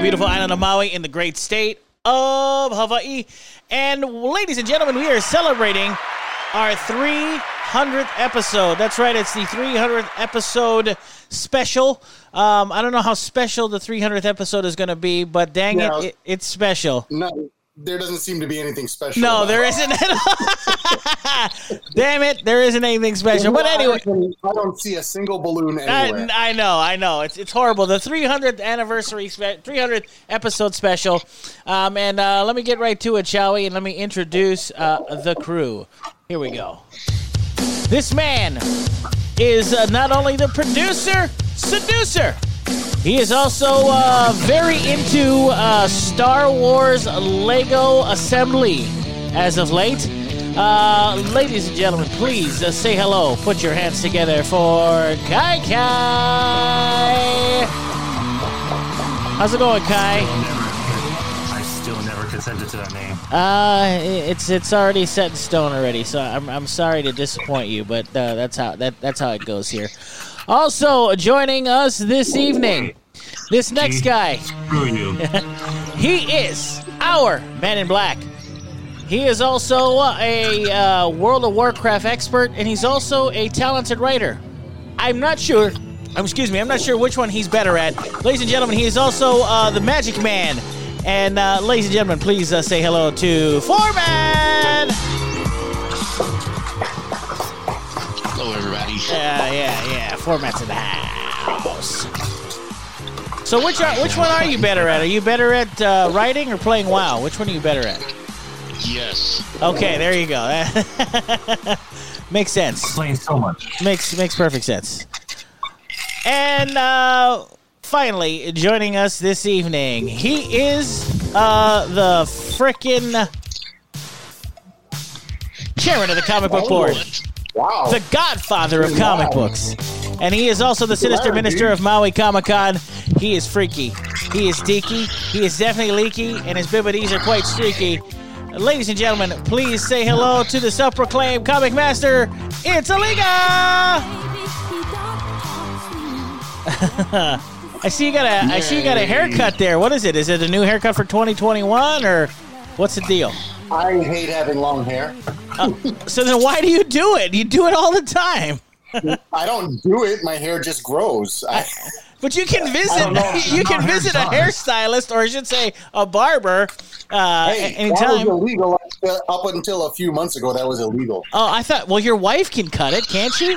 beautiful island of Maui in the great state of Hawaii. And ladies and gentlemen, we are celebrating our 300th episode. That's right, it's the 300th episode special. I don't know how special the 300th episode is going to be, but dang it's special. No, there doesn't seem to be anything special. No, there isn't. Damn it, there isn't anything special. But anyway, I don't see a single balloon anywhere. I know. It's horrible. The 300th anniversary, 300th episode special. And let me get right to it, shall we? And let me introduce the crew. Here we go. This man is not only the producer, seducer. He is also very into Star Wars Lego assembly as of late. Ladies and gentlemen, please say hello. Put your hands together for Kai Kai. How's it going, Kai? I still never consented to that name. It's already set in stone already. So I'm sorry to disappoint you, but that's how it goes here. Also joining us this evening, this next guy. Screw you. He is our Man in Black. He is also a World of Warcraft expert, and he's also a talented writer. I'm not sure which one he's better at. Ladies and gentlemen, he is also the Magic Man. And ladies and gentlemen, please say hello to Foreman. Hello, everybody. Yeah. Format's in the house. So which one are you better at? Are you better at writing or playing WoW? Which one are you better at? Yes. Okay, there you go. Makes sense. Playing so much. Makes perfect sense. And finally, joining us this evening, he is the frickin' chairman of the comic book board. Wow. The godfather of comic books. And he is also the sinister minister of Maui Comic-Con. He is freaky. He is deaky. He is definitely leaky. And his bibbities are quite streaky. Ladies and gentlemen, please say hello to the self-proclaimed comic master. It's Aliga! I see you got a haircut there. What is it? Is it a new haircut for 2021 or what's the deal? I hate having long hair. So then why do you do it? You do it all the time. I don't do it. My hair just grows. But you can visit. You can visit a hairstylist, or I should say, a barber. Anytime. That was illegal up until a few months ago. That was illegal. Oh, I thought. Well, your wife can cut it, can't she?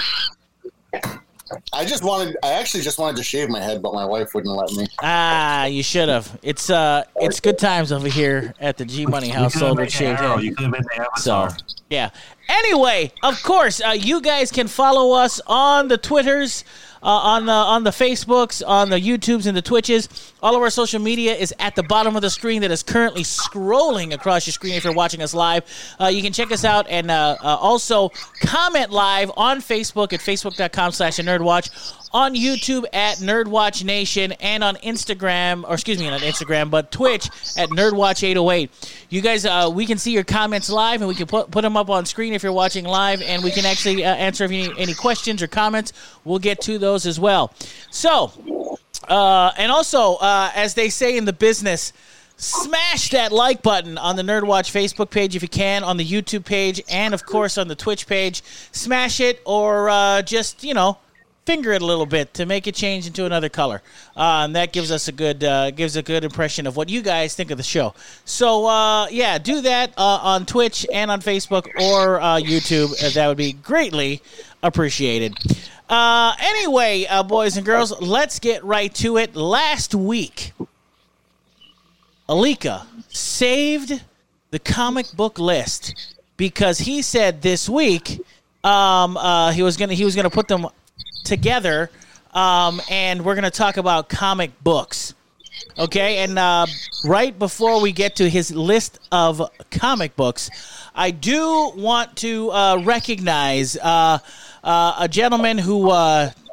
I actually just wanted to shave my head, but my wife wouldn't let me. You should have. It's good times over here at the G Money household with shaved head. You could have been the Avatar. So, yeah. Anyway, of course, you guys can follow us on the Twitters, on the Facebooks, on the YouTubes, and the Twitches. All of our social media is at the bottom of the screen that is currently scrolling across your screen if you're watching us live. You can check us out and also comment live on Facebook at facebook.com/nerdwatch, on YouTube at Nerdwatch Nation, and on Instagram, or excuse me, not Instagram, but Twitch at Nerdwatch808. You guys, we can see your comments live, and we can put them up on screen if you're watching live, and we can actually answer if you need any questions or comments. We'll get to those as well. So, and also, as they say in the business, smash that like button on the Nerdwatch Facebook page if you can, on the YouTube page, and, of course, on the Twitch page. Smash it, or just, finger it a little bit to make it change into another color. And that gives us a good impression of what you guys think of the show. So, do that on Twitch and on Facebook or YouTube. That would be greatly appreciated. Anyway, boys and girls, let's get right to it. Last week, Alika saved the comic book list because he said this week he was gonna put them together, and we're gonna talk about comic books. Okay, and right before we get to his list of comic books, I do want to recognize a gentleman who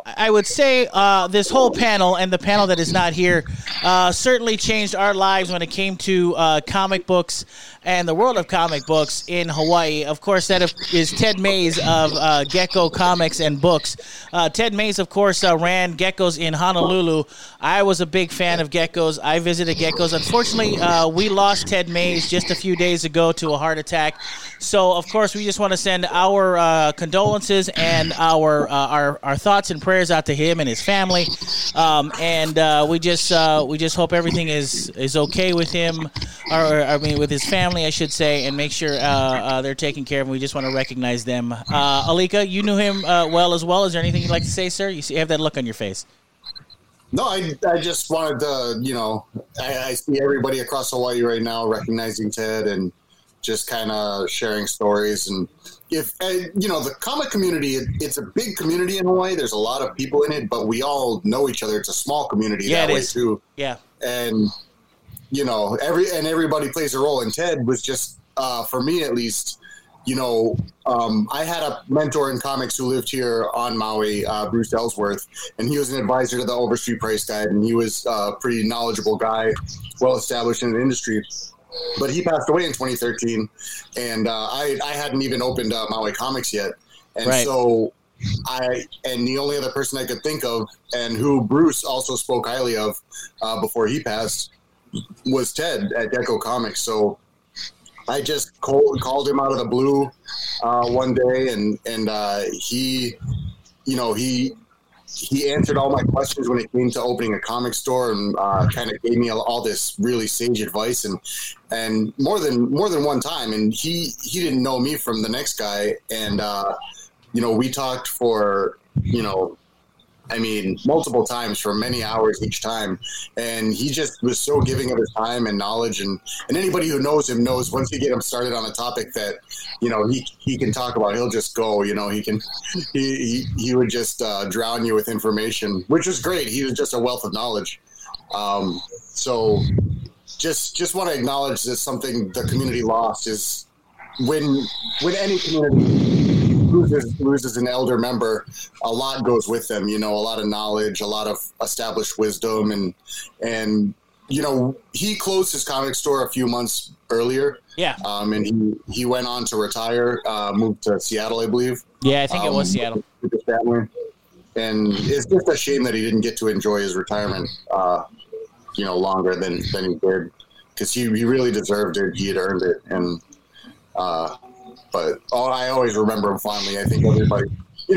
I would say this whole panel and the panel that is not here certainly changed our lives when it came to comic books and the world of comic books in Hawaii. Of course, that is Ted Mays of Gecko Comics and Books. Ted Mays, of course, ran Geckos in Honolulu. I was a big fan of Geckos. I visited Geckos. Unfortunately, we lost Ted Mays just a few days ago to a heart attack. So, of course, we just want to send our condolences and our thoughts and prayers out to him and his family. And we just hope everything is okay with him, with his family, I should say, and make sure they're taken care of. And we just want to recognize them. Alika, you knew him well as well. Is there anything you'd like to say, sir? You have that look on your face. No, I just wanted to, I see everybody across Hawaii right now recognizing Ted and just kind of sharing stories. And the comic community, it's a big community in Hawaii. There's a lot of people in it, but we all know each other. It's a small community that way too. Yeah. And, everybody plays a role. And Ted was just, for me at least, I had a mentor in comics who lived here on Maui, Bruce Ellsworth, and he was an advisor to the Overstreet Price Guide, and he was a pretty knowledgeable guy, well established in the industry. But he passed away in 2013, and I hadn't even opened Maui Comics yet, and so the only other person I could think of, and who Bruce also spoke highly of before he passed, was Ted at Gecko Comics. So I just called him out of the blue one day, and he answered all my questions when it came to opening a comic store, and kind of gave me all this really sage advice, and more than one time. And he didn't know me from the next guy, and we talked for multiple times for many hours each time. And he just was so giving of his time and knowledge. And anybody who knows him knows once you get him started on a topic that, he can talk about, he'll just go, he would just drown you with information, which was great. He was just a wealth of knowledge. So just want to acknowledge that something the community lost is when any community loses an elder member, a lot goes with them, a lot of knowledge, a lot of established wisdom. And he closed his comic store a few months earlier. Yeah. And he went on to retire, moved to Seattle, I believe. Yeah, I think it was Seattle. With his family. And it's just a shame that he didn't get to enjoy his retirement, longer than he did, because he really deserved it. He had earned it. And, but I always remember him fondly. I think everybody,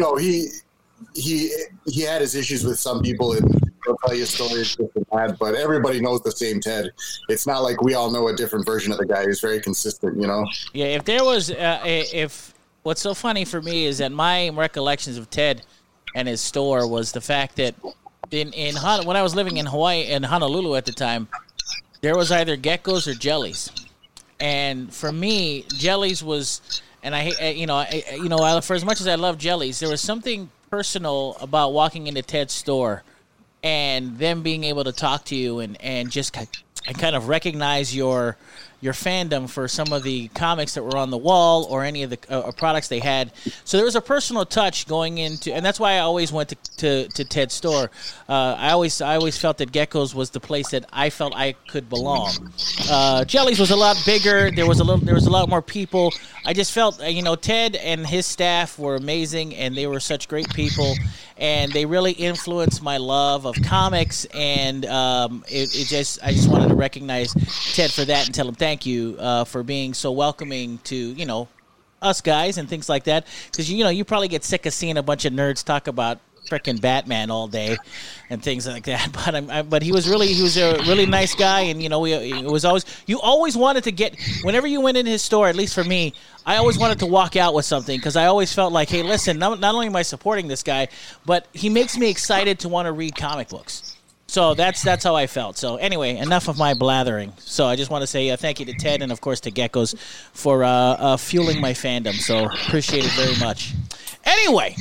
he had his issues with some people, and he'll tell you stories this and that, but everybody knows the same Ted. It's not like we all know a different version of the guy. He's very consistent, Yeah, if there was, what's so funny for me is that my recollections of Ted and his store was the fact that when I was living in Hawaii, in Honolulu at the time, there was either geckos or jellies. And for me, jellies was, and for as much as I love jellies, there was something personal about walking into Ted's store and them being able to talk to you and just kind of recognize your fandom for some of the comics that were on the wall or any of the products they had. So there was a personal touch going into, and that's why I always went to Ted's store. I always felt that Geckos was the place that I felt I could belong. Jellies was a lot bigger. There was a lot more people. I just felt, Ted and his staff were amazing, and they were such great people, and they really influenced my love of comics. And I just wanted to recognize Ted for that and tell him thank you for being so welcoming to us guys and things like that. Because you probably get sick of seeing a bunch of nerds talk about frickin' Batman all day and things like that. But he was a really nice guy, and you always wanted to get, whenever you went in his store, at least for me, I always wanted to walk out with something, because I always felt like, hey, listen, not only am I supporting this guy, but he makes me excited to want to read comic books. So that's how I felt. So anyway, enough of my blathering. So I just want to say thank you to Ted and, of course, to Geckos for fueling my fandom. So appreciate it very much. Anyway,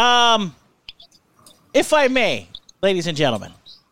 if I may, ladies and gentlemen,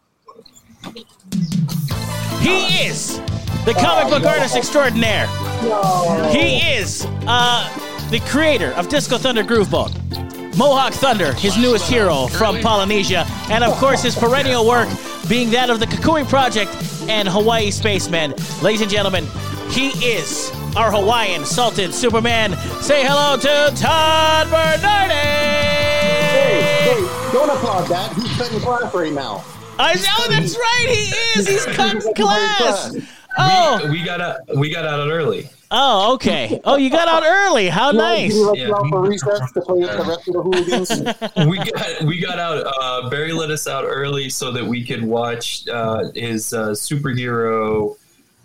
he is the comic book artist extraordinaire. He is the creator of Disco Thunder Grooveball. Mohawk Thunder, his newest hero from Polynesia, and of course his perennial work being that of the Kukui Project and Hawaii Spacemen. Ladies and gentlemen, he is our Hawaiian Sultan Superman. Say hello to Todd Bernardi! Hey, don't applaud that. He's cutting class right now. That's right, he is. He's cutting class. Oh, we got out early. Oh, okay. Oh, you got out early. How nice. Did you let you out for recess to play with the rest of the hooligans? we got out. Barry let us out early so that we could watch his superhero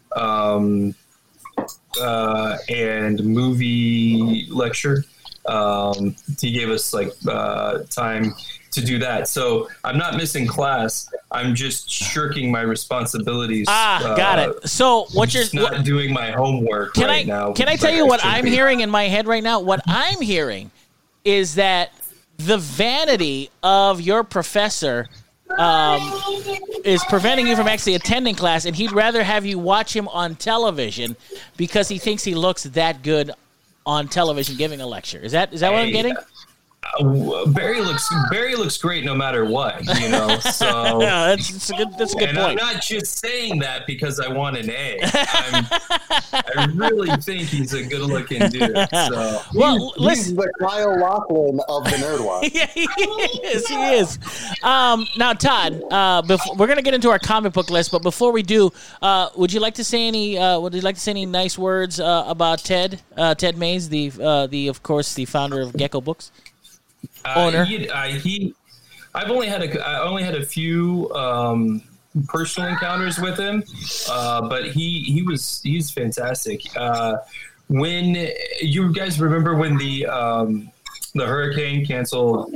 and movie lecture. He gave us time to do that. So I'm not missing class. I'm just shirking my responsibilities. Got it. So what you're not doing my homework now. Can I tell you what I'm hearing in my head right now? What I'm hearing is that the vanity of your professor is preventing you from actually attending class, and he'd rather have you watch him on television because he thinks he looks that good on television giving a lecture. Is that what I'm getting? Barry looks great no matter what, So yeah, that's a good point. I'm not just saying that because I want an A. I really think he's a good-looking dude. So. Well, he's the Kyle Laughlin of the Nerd Watch. Yeah, he is. Now, Todd, we're going to get into our comic book list, but before we do, would you like to say any nice words about Ted Mays, the of course the founder of Gecko Books? Owner. I only had a few personal encounters with him, but he's fantastic. When you guys remember when the hurricane canceled?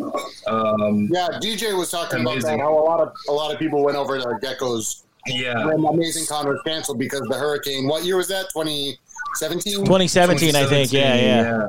DJ was talking about that. How a lot of people went over to Gecko's. Yeah, when Amazing Con was canceled because of the hurricane. What year was that? 2017. 2017, I think. Yeah.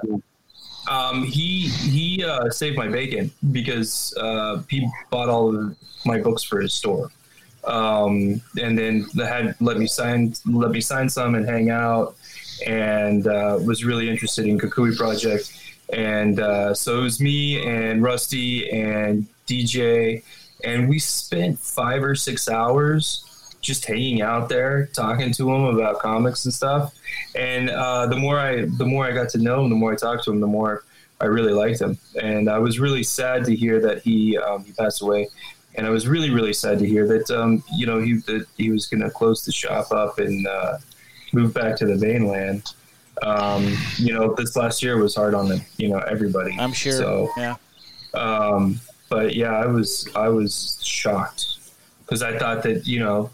He saved my bacon because he bought all of my books for his store, and then let me sign some and hang out, and was really interested in Kukui Project, and so it was me and Rusty and DJ, and we spent 5 or 6 hours just hanging out there, talking to him about comics and stuff. And the more I got to know him, the more I talked to him, the more I really liked him. And I was really sad to hear that he passed away. And I was really, really sad to hear that he was going to close the shop up and move back to the mainland. This last year was hard on everybody. I'm sure. So, yeah. But yeah, I was shocked because I thought that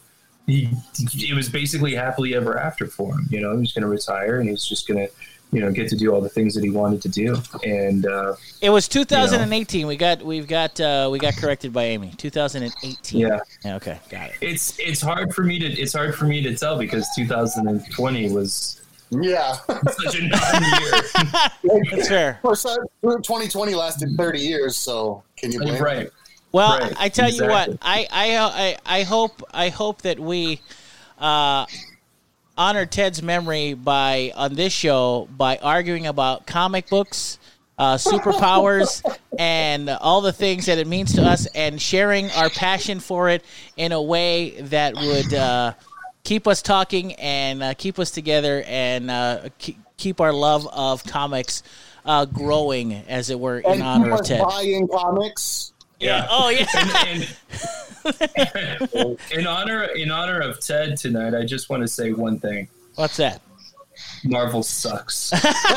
it was basically happily ever after for him. He was going to retire and he was just going to, get to do all the things that he wanted to do. And it was 2018. We got corrected by Amy. 2018. Yeah. Okay, got it. It's hard for me to tell because 2020 was such a non-year. That's fair. 2020 lasted 30 years, so can you blame him? Right. Well, right. I tell you Exactly. what, I hope that we honor Ted's memory on this show by arguing about comic books, superpowers, and all the things that it means to us, and sharing our passion for it in a way that would keep us talking and keep us together and keep our love of comics growing, as it were, in honor of Ted. Buying comics. Yeah. Oh, yeah. And in honor of Ted tonight, I just want to say one thing. What's that? Marvel sucks.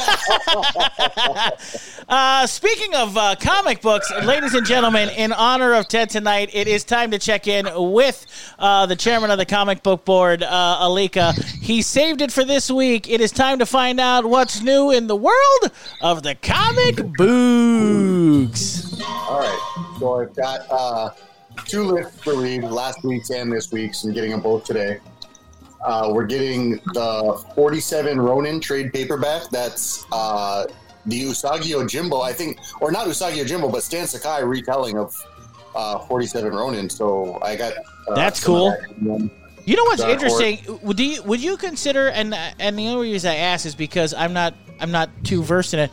Speaking of comic books, ladies and gentlemen, in honor of Ted tonight, it is time to check in with the chairman of the comic book board, Alika. He saved it for this week. It is time to find out what's new in the world of the comic books. All right. So I've got 2 lists to read, last week's and this week's. I'm getting them both today. We're getting the 47 Ronin trade paperback. That's the Usagi Yojimbo, I think, or not Usagi Yojimbo, but Stan Sakai retelling of 47 Ronin. So I got that's cool. You know what's Dark interesting? Would you consider, and the only reason I ask is because I'm not too versed in it.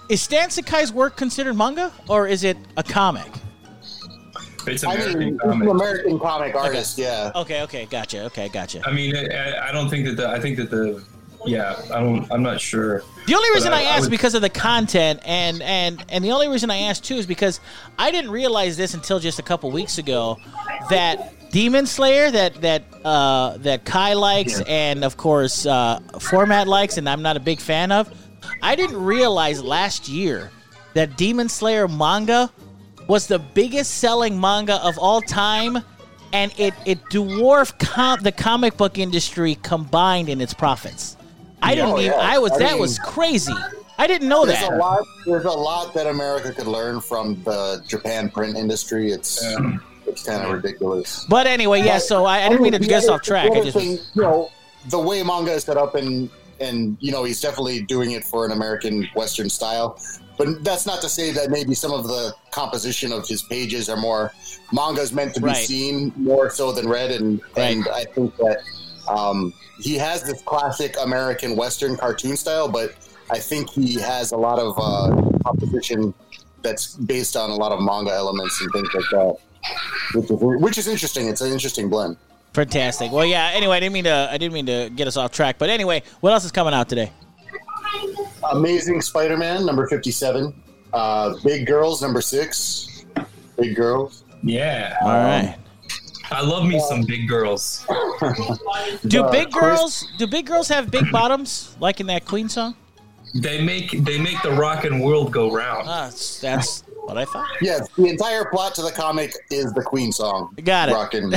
Is Stan Sakai's work considered manga, or is it a comic? It's I American mean, he's comic. an American comic artist, yeah. Okay, gotcha. I mean, I don't think that I think that I'm not sure. The only reason I asked would- because of the content, and the only reason I asked too is because I didn't realize this until just a couple weeks ago that Demon Slayer that Kai likes and of course Format likes, and I'm not a big fan of. I didn't realize last year that Demon Slayer manga was the biggest selling manga of all time, and it dwarfed the comic book industry combined in its profits. I didn't even. That was crazy. I didn't know There's that. a lot that America could learn from the Japan print industry. It's kind of ridiculous. But anyway, yeah. So I didn't mean to get us off track. I just the way manga is set up, and he's definitely doing it for an American Western style. But that's not to say that maybe some of the composition of his pages are more manga's meant to be seen more so than read, and I think that he has this classic American Western cartoon style, but I think he has a lot of composition that's based on a lot of manga elements and things like that, which is interesting. It's an interesting blend. Fantastic. Well, yeah. Anyway, I didn't mean to get us off track. But anyway, what else is coming out today? Amazing Spider-Man number 57. Big Girls number 6. Big Girls. Yeah. All right. I love me some big girls. Do big girls have big bottoms like in that Queen song? They make the rockin' world go round. That's what I thought. Yes, the entire plot to the comic is the Queen song. Got it. Rockin'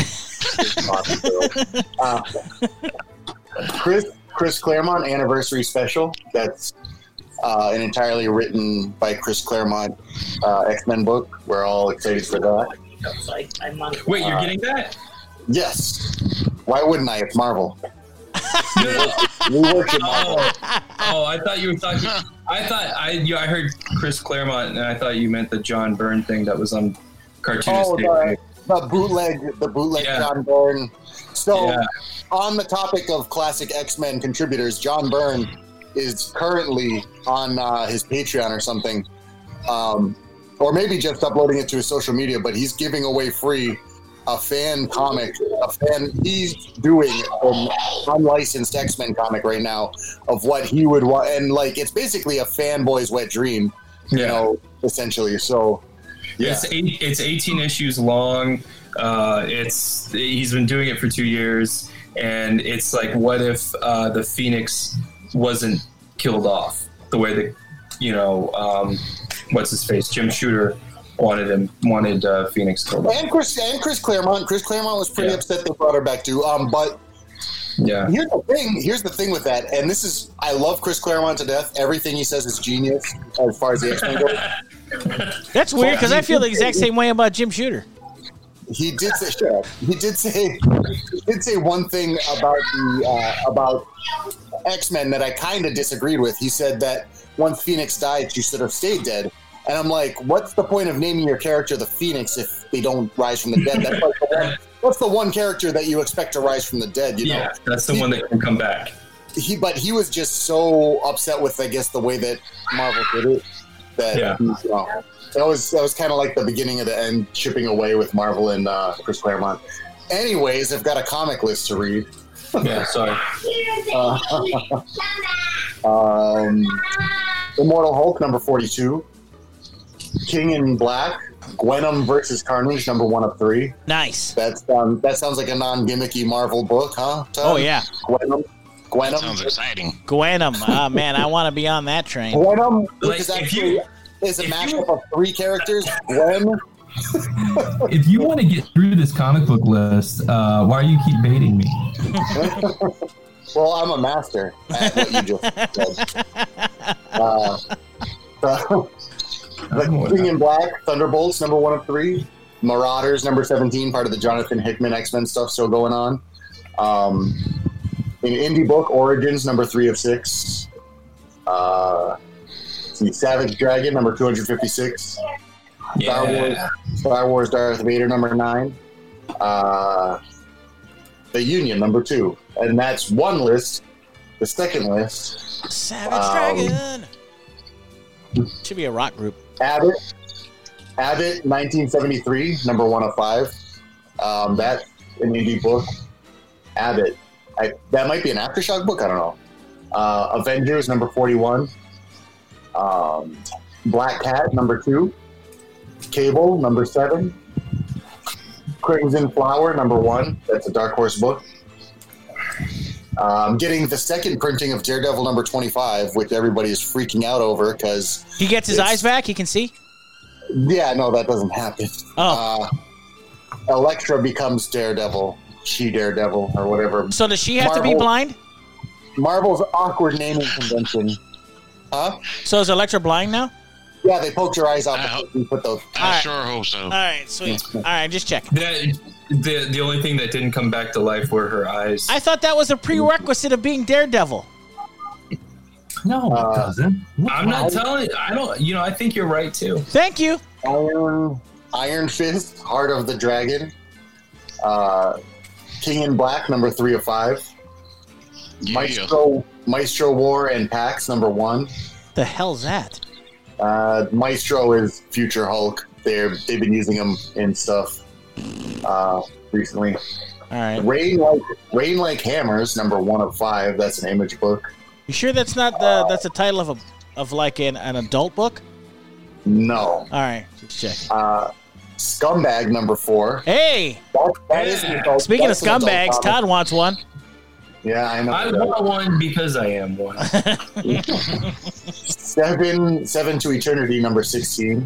Chris Claremont Anniversary Special. That's an entirely written by Chris Claremont X-Men book. We're all excited for that. Wait, you're getting that? Yes. Why wouldn't I? It's Marvel. We work in Marvel. Oh, I thought you were talking. I heard Chris Claremont, and I thought you meant the John Byrne thing that was on Cartoonist. The bootleg John Byrne. So, on the topic of classic X-Men contributors, John Byrne is currently on his Patreon or something, or maybe just uploading it to his social media, but he's giving away free a fan comic. He's doing an unlicensed X-Men comic right now of what he would want, and it's basically a fanboy's wet dream, essentially. So, yeah. It's 18 issues long. He's been doing it for 2 years, and it's like, what if the Phoenix wasn't killed off the way that what's his face, Jim Shooter wanted Phoenix killed off. And Chris Claremont was pretty upset they brought her back too. But yeah, here's the thing with that, and I love Chris Claremont to death. Everything he says is genius as far as the X-Men go. That's weird because I feel the exact same way about Jim Shooter. He did say one thing about X-Men that I kind of disagreed with. He said that once Phoenix died, she should have stayed dead. And I'm like, what's the point of naming your character the Phoenix if they don't rise from the dead? That's the one character that you expect to rise from the dead, you know? Yeah, that's the one that can come back. He was just so upset with, I guess, the way that Marvel did it. That was kind of like the beginning of the end, chipping away with Marvel and Chris Claremont. Anyways, I've got a comic list to read. Yeah, sorry. Immortal Hulk number 42. King in Black, Gwenom versus Carnage number 1 of 3. Nice. That sounds like a non-gimmicky Marvel book, huh, Tom? Oh yeah. Gwenom. That sounds exciting. Gwenom. Man, I want to be on that train. Gwenom, which is actually is a mashup of 3 characters. Gwen. If you want to get through this comic book list, why do you keep baiting me? Well, I'm a master at what you just said. The King in Black, Thunderbolts, number 1 of 3. Marauders, number 17, part of the Jonathan Hickman X-Men stuff still going on. In Indie Book, Origins, number 3 of 6. Savage Dragon, number 256. Star Wars Darth Vader, number 9. The Union, number 2. And that's one list. The second list. Savage Dragon. Should be a rock group. Abbott, 1973, number 1 of 5. That's an indie book. Abbott. That might be an Aftershock book. I don't know. Avengers, number 41. Black Cat, number 2. Cable, number 7. Crimson Flower, number 1. That's a Dark Horse book. Getting the second printing of Daredevil number 25, which everybody is freaking out over because he gets his eyes back. He can see. Yeah, no, that doesn't happen. Oh, Elektra becomes Daredevil, Daredevil, or whatever. so does she have to be blind? Marvel's awkward naming convention. Huh? So is Elektra blind now? Yeah, they poked your eyes out and put those. I sure hope so. All right, sweet. All right, just checking. The only thing that didn't come back to life were her eyes. I thought that was a prerequisite of being Daredevil. No, it doesn't. I'm not telling. I don't. I think you're right too. Thank you. Iron Fist, Heart of the Dragon. King in Black, number 3 of 5. Yeah. Maestro War and Pax, number 1. The hell's that? Maestro is Future Hulk. They've been using him in stuff recently. All right. Rain Like Hammers, number 1 of 5. That's an Image book. You sure that's not that's the title of like an adult book? No. All right, just check. Scumbag, number 4. Hey, that is an adult. speaking of that's an adult scumbags, comic. Todd wants one. Yeah, I know. I want one because I am one. 7 to Eternity, number 16.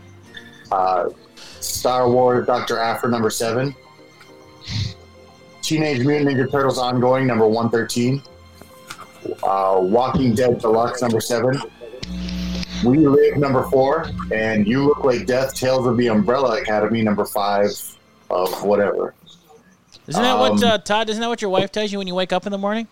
Star Wars, Dr. Aphra, number 7. Teenage Mutant Ninja Turtles Ongoing, number 113. Walking Dead Deluxe, number 7. We Live, number 4. And You Look Like Death, Tales of the Umbrella Academy, number 5 of whatever. Isn't that what Todd? Isn't that what your wife tells you when you wake up in the morning?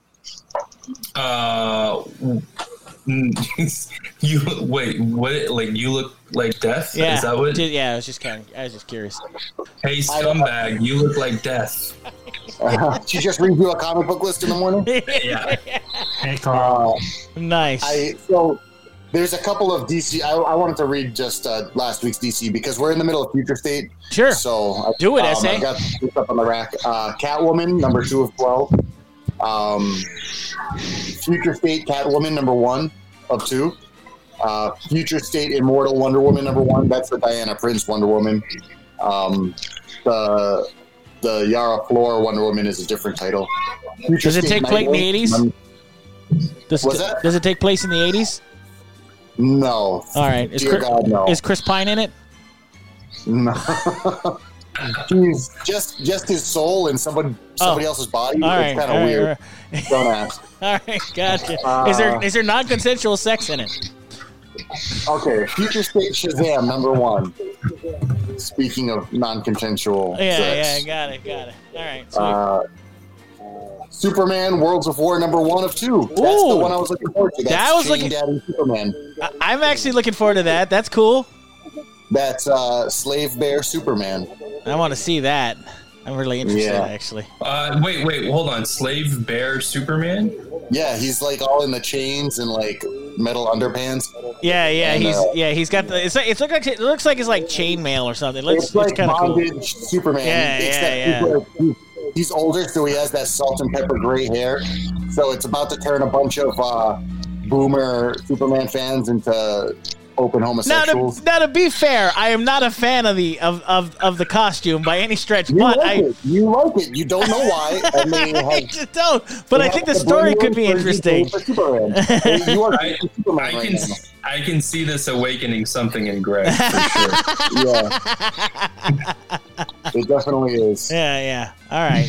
You wait. What? Like you look like death? Yeah. Is that what? Yeah, I was just curious. Hey, scumbag! You look like death. She just reads you a comic book list in the morning? Yeah. Hey, Carl. Nice. So there's a couple of DC. I wanted to read just last week's DC because we're in the middle of Future State. Sure. So Do it, SA. I got this up on the rack. Catwoman, number 2 of 12. Future State Catwoman, number 1 of 2. Future State Immortal Wonder Woman, number 1. That's the Diana Prince Wonder Woman. The Yara Flor Wonder Woman is a different title. Future Does it State take place in the Nightwing, 80s? Does it take place in the 80s? No. All right. God, no. Is Chris Pine in it? No. He's just his soul in somebody else's body. All It's right, kind of weird. All right. Don't ask. All right, gotcha. Is there non-consensual sex in it? Okay, Future State Shazam, number 1. Speaking of non-consensual sex. Got it. All right, sweet. Superman Worlds of War, number 1 of 2. That's the one I was looking forward to. That's Daddy Superman. I'm actually looking forward to that. That's cool. That's Slave Bear Superman. I want to see that. I'm really interested, actually. Wait, hold on. Slave Bear Superman? Yeah, he's like all in the chains and like metal underpants. Yeah, And, he's got the. It looks like it's like chainmail or something. It's like kind of cool. bondage Superman. Yeah. He's older, so he has that salt and pepper gray hair. So it's about to turn a bunch of boomer Superman fans into open homosexuals. Now, to be fair, I am not a fan of the costume by any stretch. You like it. You don't know why. And I just don't. But I think the story could be interesting. You are Superman right now. I can see this awakening something in Greg, for sure. Yeah. It definitely is. Yeah. All right.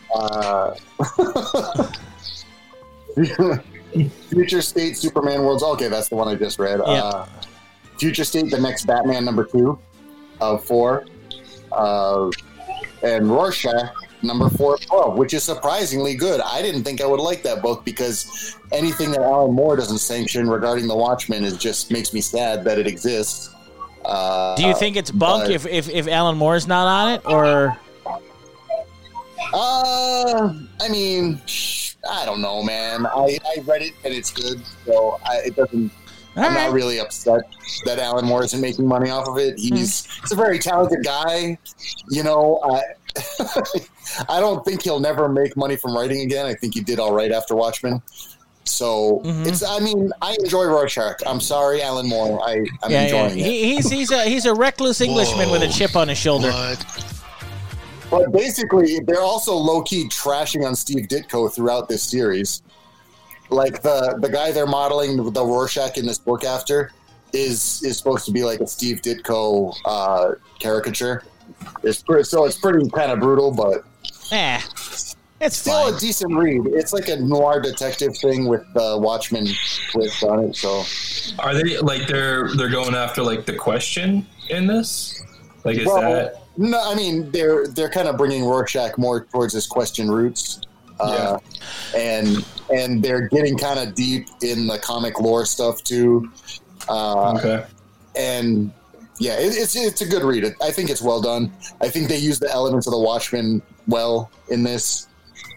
Future State Superman Worlds. Okay, that's the one I just read. Yeah. Future State, the next Batman, number 2 of 4. And Rorschach, number 4 of 12, which is surprisingly good. I didn't think I would like that book because anything that Alan Moore doesn't sanction regarding the Watchmen just makes me sad that it exists. Do you think it's bunk if Alan Moore's not on it, or? I mean, I don't know, man. I read it and it's good, so it doesn't. I'm not really upset that Alan Moore isn't making money off of it. He's a very talented guy. You know, I don't think he'll never make money from writing again. I think he did all right after Watchmen. So I enjoy Rorschach. I'm sorry, Alan Moore. I'm enjoying it. He's a recluse Englishman with a chip on his shoulder. What? But basically, they're also low-key trashing on Steve Ditko throughout this series. Like the guy they're modeling the Rorschach in this book after is supposed to be like a Steve Ditko caricature. It's pretty kind of brutal, but it's still fine. a decent read. It's like a noir detective thing with the Watchmen twist on it. So Are they like they're going after like the Question in this? Like is that? No, I mean they're kind of bringing Rorschach more towards his Question roots. And they're getting kind of deep in the comic lore stuff too. Okay. And yeah, it's a good read. I think it's well done. I think they use the elements of the Watchmen well in this.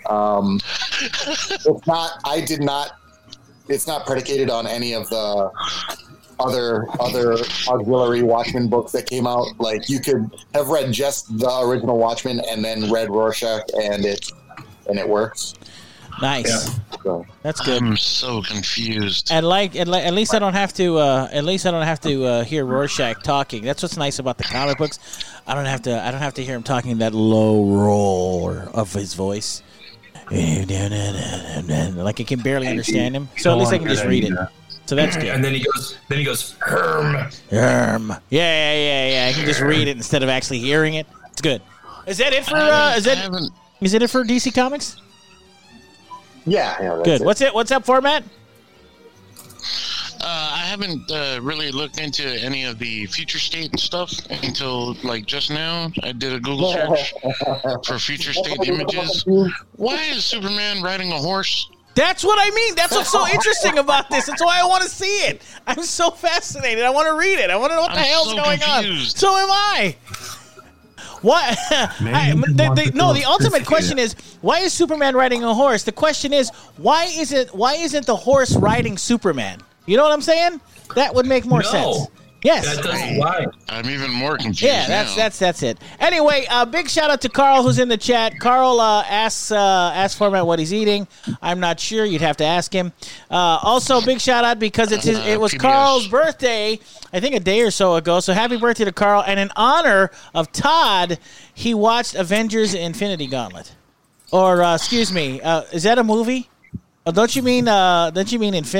It's not predicated on any of the other auxiliary Watchmen books that came out. Like you could have read just the original Watchmen and then read Rorschach, and it works. Nice. Yeah. So. That's good. I'm so confused. And at least I don't have to hear Rorschach talking. That's what's nice about the comic books. I don't have to hear him talking that low roar of his voice. Like I can barely understand him. So at least I can just read it. So that's good. And then he goes, Herm. Yeah. I can just read it instead of actually hearing it. It's good. Is that it for is it for DC Comics? Yeah, that's good. It. What's up, Format? I haven't really looked into any of the future state stuff until like just now. I did a Google search for future state images. Why is Superman riding a horse? That's what I mean. That's what's so interesting about this. That's why I want to see it. I'm so fascinated. I want to read it. I want to know what the hell's going confused. on. So am I. What? The ultimate question is, why is Superman riding a horse? The question is, why isn't the horse riding Superman? You know what I'm saying? That would make more sense. Yes. That doesn't lie. I'm even more confused. Yeah, that's it. Anyway, big shout out to Carl who's in the chat. Carl asks Format what he's eating. I'm not sure. You'd have to ask him. Also, big shout out because it was PBS. Carl's birthday, I think a day or so ago. So happy birthday to Carl! And in honor of Todd, he watched Avengers: Infinity Gauntlet. Or excuse me, is that a movie? Don't you mean is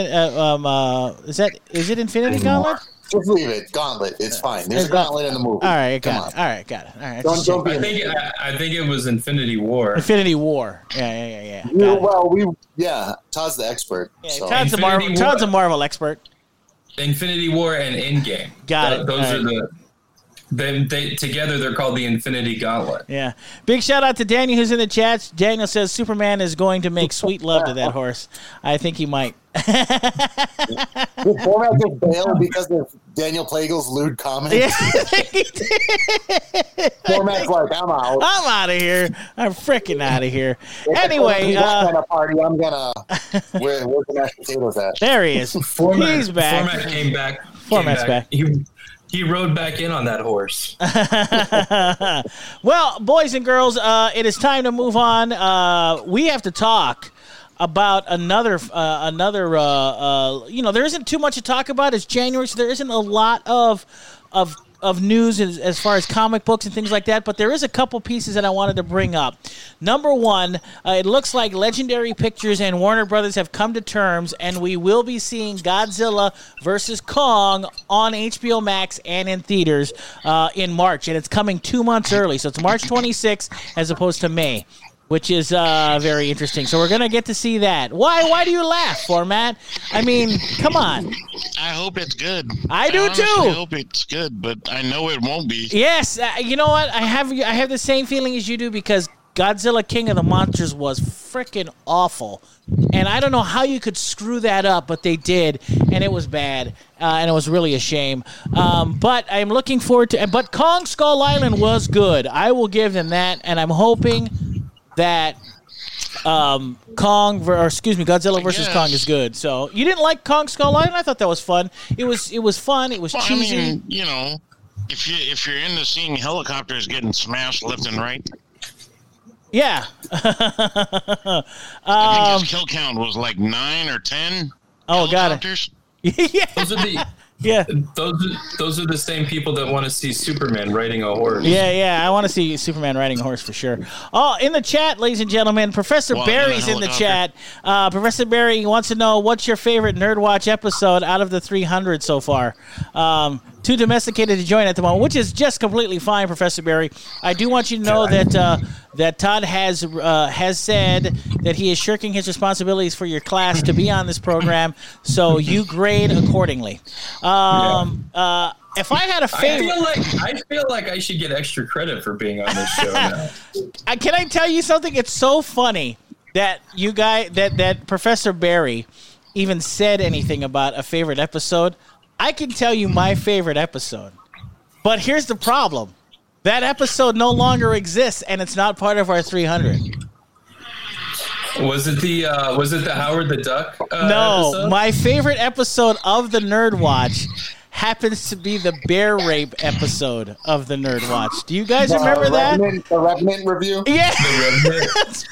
it Infinity Gauntlet? Just leave it. Gauntlet. It's fine. There's a gauntlet in the movie. All right, got it. All right. Don't be. I think it was Infinity War. Infinity War. Yeah. Todd's the expert. Yeah, so. Todd's a Marvel expert. Infinity War and Endgame. Got it. Those are together they're called the Infinity Gauntlet. Yeah. Big shout out to Daniel who's in the chat. Daniel says Superman is going to make sweet love to that horse. I think he might. Did Format just bail because of Daniel Plagle's lewd comments? Yeah. Format's like, I'm out. I'm out of here. I'm freaking out of here. Anyway, at a party, I'm gonna where's the mashed potatoes at? There he is. He's back. Format came back. Format's back. He rode back in on that horse. Well, boys and girls, it is time to move on. We have to talk about another. There isn't too much to talk about. It's January, so there isn't a lot of news as far as comic books and things like that, but there is a couple pieces that I wanted to bring up. Number one, it looks like Legendary Pictures and Warner Brothers have come to terms, and we will be seeing Godzilla vs. Kong on HBO Max and in theaters in March, and it's coming 2 months early, so it's March 26th as opposed to May, which is very interesting. So we're going to get to see that. Why do you laugh, Format? I mean, come on. I hope it's good. I do too. I hope it's good, but I know it won't be. Yes, you know what? I have the same feeling as you do because Godzilla King of the Monsters was freaking awful. And I don't know how you could screw that up, but they did, and it was bad, and it was really a shame. But I'm looking forward to. But Kong Skull Island was good. I will give them that, and I'm hoping that Godzilla versus Yes. Kong is good. So you didn't like Kong Skull Island? I thought that was fun. It was fun. It was Well, I cheesy. mean, you know, if you're into seeing helicopters getting smashed left and right, Yeah. I think his kill count was like 9 or 10 Oh, got it. helicopters. Yeah. Those are the Yeah. those are the same people that want to see Superman riding a horse. Yeah. I want to see Superman riding a horse for sure. Oh, in the chat, ladies and gentlemen, Professor Well, Barry's in a in the chat. Professor Barry wants to know, what's your favorite Nerd Watch episode out of the 300 so far? Too domesticated to join at the moment, which is just completely fine, Professor Barry. I do want you to know that Todd has said that he is shirking his responsibilities for your class to be on this program, so you grade accordingly. If I had a favorite, I feel like I should get extra credit for being on this show now. Can I tell you something? It's so funny that that Professor Barry even said anything about a favorite episode. I can tell you my favorite episode, but here's the problem: that episode no longer exists, and it's not part of our 300. Was it the Howard the Duck? No, episode? my favorite episode of the Nerd Watch happens to be the bear rape episode of the Nerd Watch. Do you guys remember that? The Revenant review? Yeah. The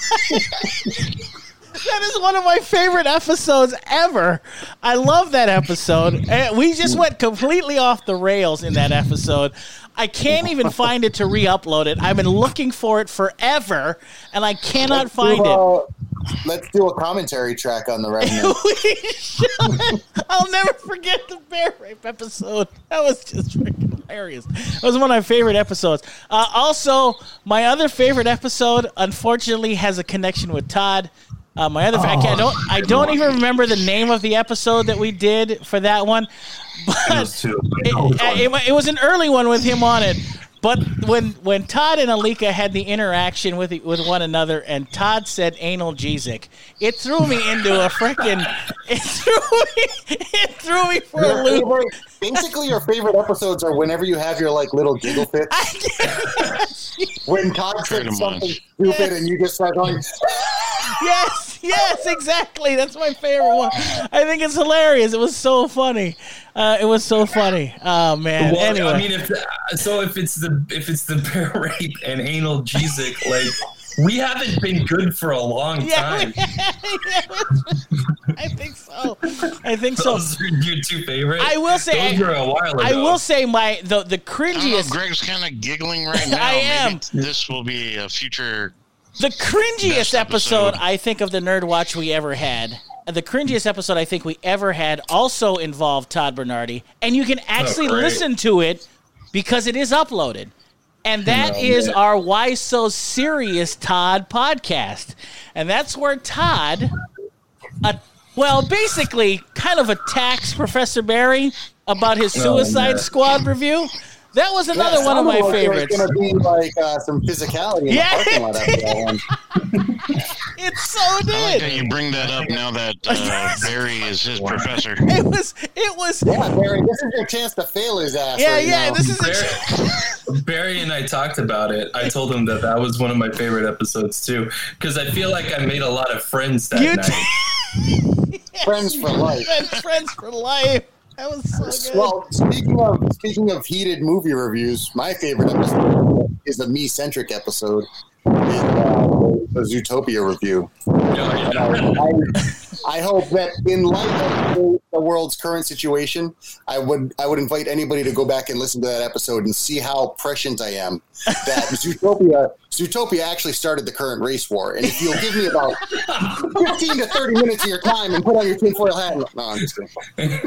That is one of my favorite episodes ever. I love that episode. We just went completely off the rails in that episode. I can't even find it to re-upload it. I've been looking for it forever, and I cannot find it. Let's do a commentary track on the Revenant. We should. I'll never forget the bear rape episode. That was just freaking hilarious. That was one of my favorite episodes. Also, my other favorite episode, unfortunately, has a connection with Todd. I don't even remember the name of the episode that we did for that one, but it was an early one with him on it. But when Todd and Alika had the interaction with one another, and Todd said analgesic, it threw me into a freaking. It threw me for a loop. Basically, your favorite episodes are whenever you have your little giggle fits. When Todd said something stupid and you just start going. Yes, exactly. That's my favorite one. I think it's hilarious. It was so funny. Oh man. Well, anyway, I mean, if it's the bear rape and analgesic, we haven't been good for a long time. I think so. Those are your two favorites. I will say. Those were a while ago. I will say the I don't know, cringiest. Greg's kind of giggling right now. I am. Maybe this will be a future. The cringiest Best episode episode. I think of the Nerd Watch we ever had. The cringiest episode I think we ever had also involved Todd Bernardi, and you can actually great. listen to it because it is uploaded. And that is our Why So Serious Todd podcast. And that's where Todd, basically kind of attacks Professor Barry about his Suicide Squad review. That was another one of my favorites. It's going to be some physicality in the parking lot after that one. It so I like did. that you bring that up now that Barry is his professor. It was. Yeah, Barry, this is your chance to fail his ass. Now. This is Barry and I talked about it. I told him that was one of my favorite episodes too, because I feel like I made a lot of friends that night. Friends for life. Friends for life. That was so good. Well, speaking of heated movie reviews, my favorite episode is the me-centric episode, the Zootopia review. I hope that in light of the world's current situation, I would invite anybody to go back and listen to that episode and see how prescient I am. That Zootopia actually started the current race war. And if you'll give me about 15 to 30 minutes of your time and put on your tinfoil hat, no, I'm just kidding.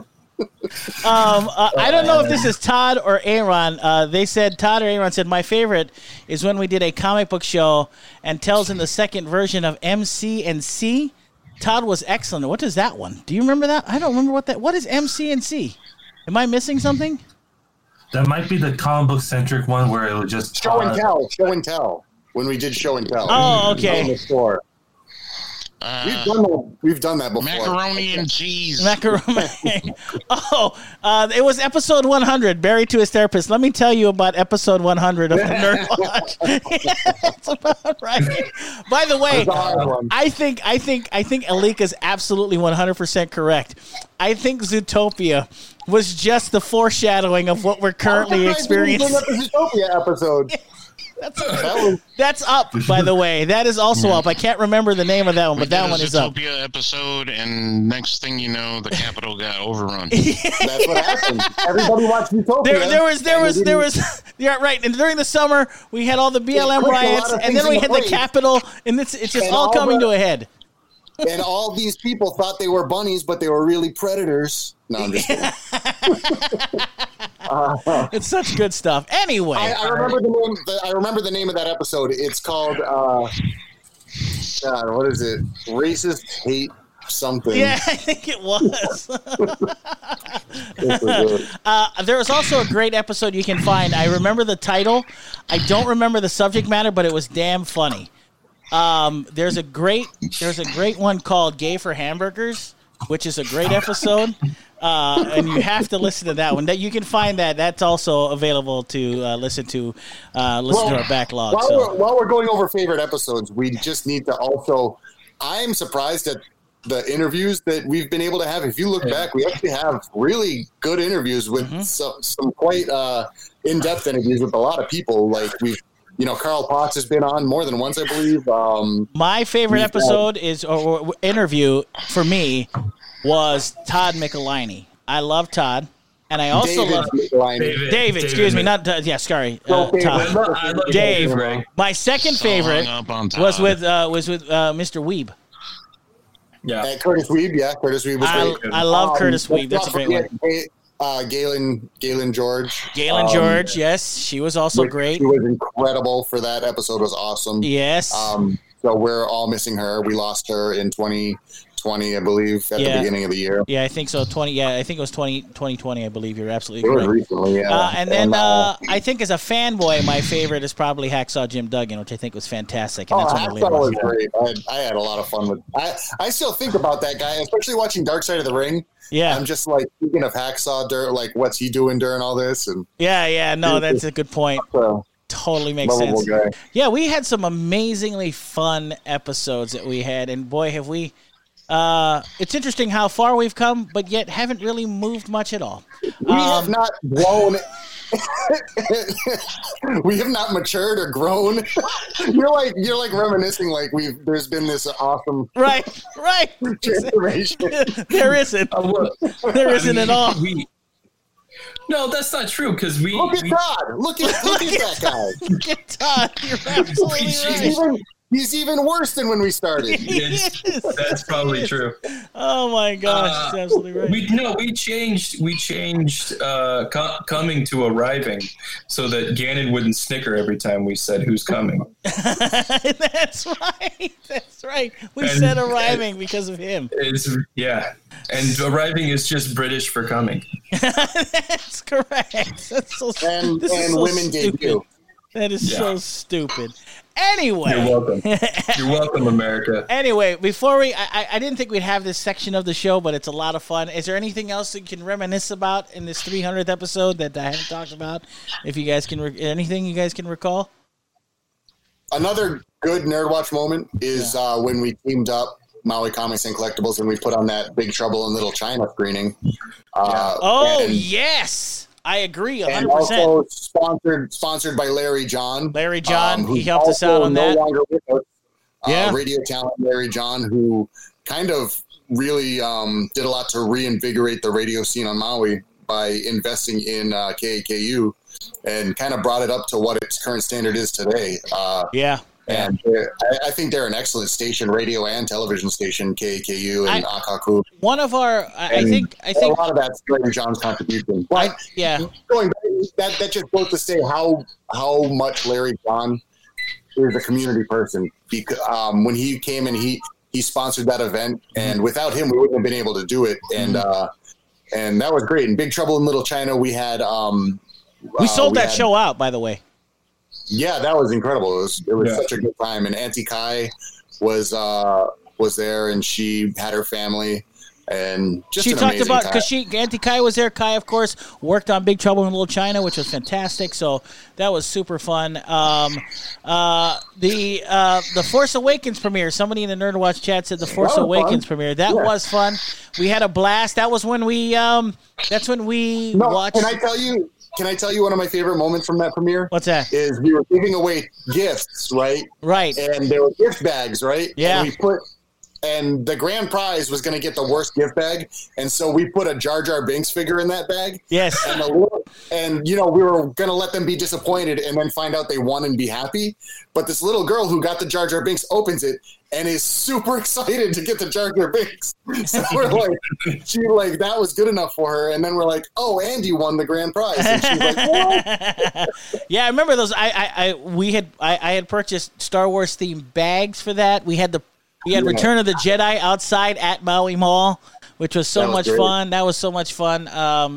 I don't know if this is Todd or Aaron. Todd or Aaron said, my favorite is when we did a comic book show and tells in the second version of MC and C. Todd was excellent. What is that one? Do you remember that? I don't remember what is MC and C? Am I missing something? That might be the comic book centric one where it was just Show and tell. When we did show and tell. Oh, okay. In the store. We've done that before. Macaroni and cheese. Macaroni. It was episode 100. Barry to his therapist. Let me tell you about episode 100 of the Nerd Watch. That's about right. By the way, I think Alika is absolutely 100% correct. I think Zootopia was just the foreshadowing of what we're currently experiencing. The Zootopia episode. That's up, by the way. That is also up. I can't remember the name of that one, but that one is up. Zootopia episode, and next thing you know, the Capitol got overrun. That's what happened. Everybody watched Zootopia. There was. Yeah, right. And during the summer, we had all the BLM riots, and then we had the Capitol, and it's just all coming to a head. And all these people thought they were bunnies, but they were really predators. No, I'm just kidding. It's such good stuff. Anyway, I remember the name. I remember the name of that episode. It's called what is it? Racist hate something. Yeah, I think it was. There was also a great episode you can find. I remember the title. I don't remember the subject matter, but it was damn funny. There's a great one called "Gay for Hamburgers," which is a great episode. And you have to listen to that one. That you can find that. That's also available to listen to our backlog. While we're going over favorite episodes, we just need to also. I'm surprised at the interviews that we've been able to have. If you look back, we actually have really good interviews with some quite in-depth interviews with a lot of people. Like Carl Potts has been on more than once, I believe. My favorite episode or interview for me was Todd Michelini. I love Todd, and I also love David. Excuse me, not Todd. Sorry, Todd. Dave. My second favorite was with Mr. Weeb. Yeah, Curtis Weeb. Yeah, Curtis Weeb was great. I love Curtis Weeb. That's a great one. Galen George. Galen George, yes, she was also great. She was incredible for that episode. Was awesome. Yes. So we're all missing her. We lost her in 2020, I believe, at the beginning of the year. Yeah, I think so. I think it was 2020. I believe you're absolutely correct. Recently, yeah. And then I think as a fanboy, my favorite is probably Hacksaw Jim Duggan, which I think was fantastic. And Hacksaw was great. I had a lot of fun with. I still think about that guy, especially watching Dark Side of the Ring. Yeah, I'm just like thinking of Hacksaw, like what's he doing during all this? And no, that's a good point. Totally makes sense. Guy. Yeah, we had some amazingly fun episodes that we had, and boy, have we. It's interesting how far we've come, but yet haven't really moved much at all. We have not grown. We have not matured or grown. You're like reminiscing like there's been this awesome right transformation. There isn't. There isn't at all. No, that's not true because we look at Todd. Look at that guy. Look at Todd. You're absolutely right. He's even worse than when we started. That's probably true. Oh my gosh, that's absolutely right. We changed coming to arriving so that Gannon wouldn't snicker every time we said who's coming. That's right. We said arriving because of him. And arriving is just British for coming. That's correct. That's so. And women debut. That is so stupid. Anyway. You're welcome. You're welcome, America. Anyway, before I didn't think we'd have this section of the show, but it's a lot of fun. Is there anything else that you can reminisce about in this 300th episode that I haven't talked about? If you guys can, anything you guys can recall? Another good Nerd Watch moment is when we teamed up Maui Comics and Collectibles and we put on that Big Trouble in Little China screening. Yes. I agree 100%. And also sponsored by Larry John. Larry John, he helped us out on that. No longer with us. Radio talent Larry John, who kind of really did a lot to reinvigorate the radio scene on Maui by investing in KAKU and kind of brought it up to what its current standard is today. And I think they're an excellent station, radio and television station, KAKU and Akaku. One of our, I think a lot of that's Larry John's contribution. But going back, that just goes to say how much Larry John is a community person. Because when he came and he sponsored that event, and without him, we wouldn't have been able to do it. And that was great. In Big Trouble in Little China, we had we sold that show out, by the way. Yeah, that was incredible. It was such a good time. And Auntie Kai was was there, and she had her family. And just she an talked amazing about time. because Auntie Kai was there. Kai, of course, worked on Big Trouble in Little China, which was fantastic. So that was super fun. The Force Awakens premiere. Somebody in the Nerd Watch chat said the Force Awakens premiere. That was fun. We had a blast. That was when we. That's when we watched. Can I tell you? Can I tell you one of my favorite moments from that premiere? What's that? Is we were giving away gifts, right? Right. And there were gift bags, right? Yeah. And the grand prize was going to get the worst gift bag, and so we put a Jar Jar Binks figure in that bag. Yes. And we were going to let them be disappointed and then find out they won and be happy. But this little girl who got the Jar Jar Binks opens it and is super excited to get the Jar Jar Binks. So we're like, that was good enough for her. And then we're like, oh, Andy won the grand prize. And she's like, what? Yeah, I remember those. I had purchased Star Wars themed bags for that. We had Return of the Jedi outside at Maui Mall, which was so much fun. That was so much fun.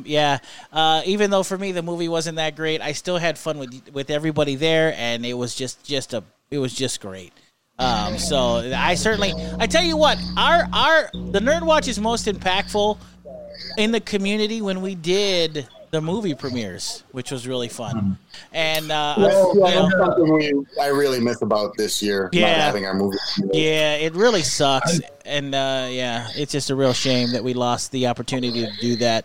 Even though for me the movie wasn't that great, I still had fun with everybody there, and it was just great. So I tell you what, the Nerd Watch is most impactful in the community when we did the movie premieres, which was really fun. And that's something I really miss about this year, not having our movie premieres. Yeah, it really sucks. And it's just a real shame that we lost the opportunity to do that.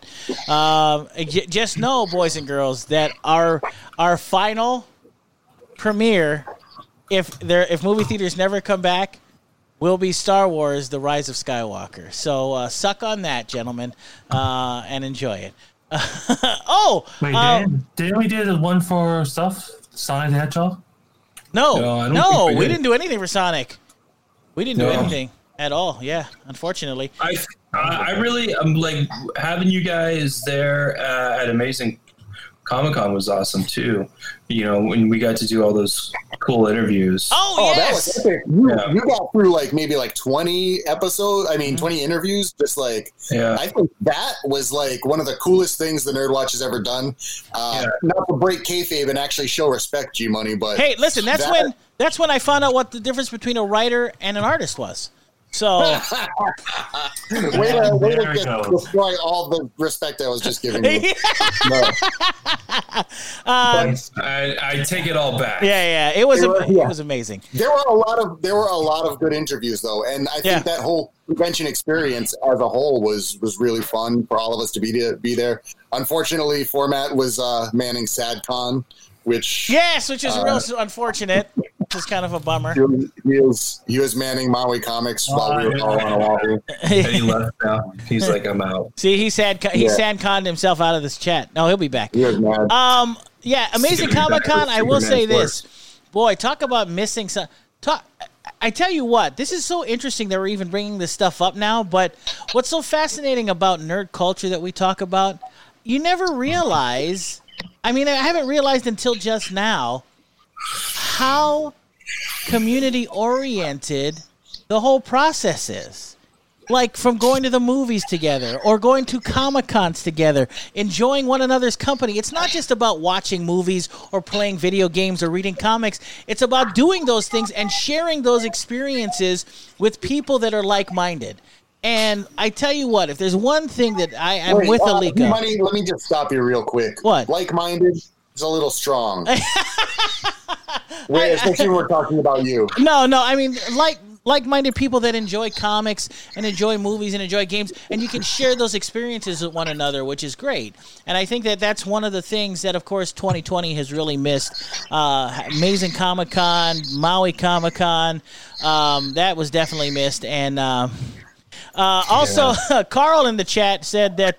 Just know, boys and girls, that our final premiere, if movie theaters never come back, will be Star Wars: The Rise of Skywalker. So suck on that, gentlemen, and enjoy it. Wait, didn't we do the one for Sonic the Hedgehog? No, we didn't do anything for Sonic. We didn't do anything at all. Yeah, unfortunately. I really am like having you guys there at Amazing Comic-Con was awesome too. When we got to do all those cool interviews. Oh yes, that was epic. You got through maybe 20 episodes. 20 interviews. Just I think that was one of the coolest things the Nerd Watch has ever done. Not to break kayfabe and actually show respect, G Money, but hey, listen, that's when I found out what the difference between a writer and an artist was. So, way to destroy all the respect I was just giving you. I take it all back. Yeah, it was amazing. There were a lot of good interviews though, and I think that whole convention experience as a whole was really fun for all of us to be there. Unfortunately, Format was manning SadCon, which is real unfortunate. Which is kind of a bummer. He was manning Maui Comics while we were all on Oahu. He left now. He's like, I'm out. See, he SadConned himself out of this chat. No, he'll be back. He was mad. Amazing Comic-Con. I will say this. Boy, talk about missing some. I tell you what, this is so interesting that we're even bringing this stuff up now, but what's so fascinating about nerd culture that we talk about, you never realize, I haven't realized until just now, how community-oriented the whole process is. Like from going to the movies together or going to Comic-Cons together, enjoying one another's company. It's not just about watching movies or playing video games or reading comics. It's about doing those things and sharing those experiences with people that are like-minded. And I tell you what, if there's one thing that I am with Alika... Let me just stop you real quick. What? Like-minded is a little strong. Especially when we're talking about you. No, like-minded people that enjoy comics and enjoy movies and enjoy games, and you can share those experiences with one another, which is great. And I think that that's one of the things that, of course, 2020 has really missed. Amazing Comic-Con, Maui Comic-Con, that was definitely missed. And also, Carl in the chat said that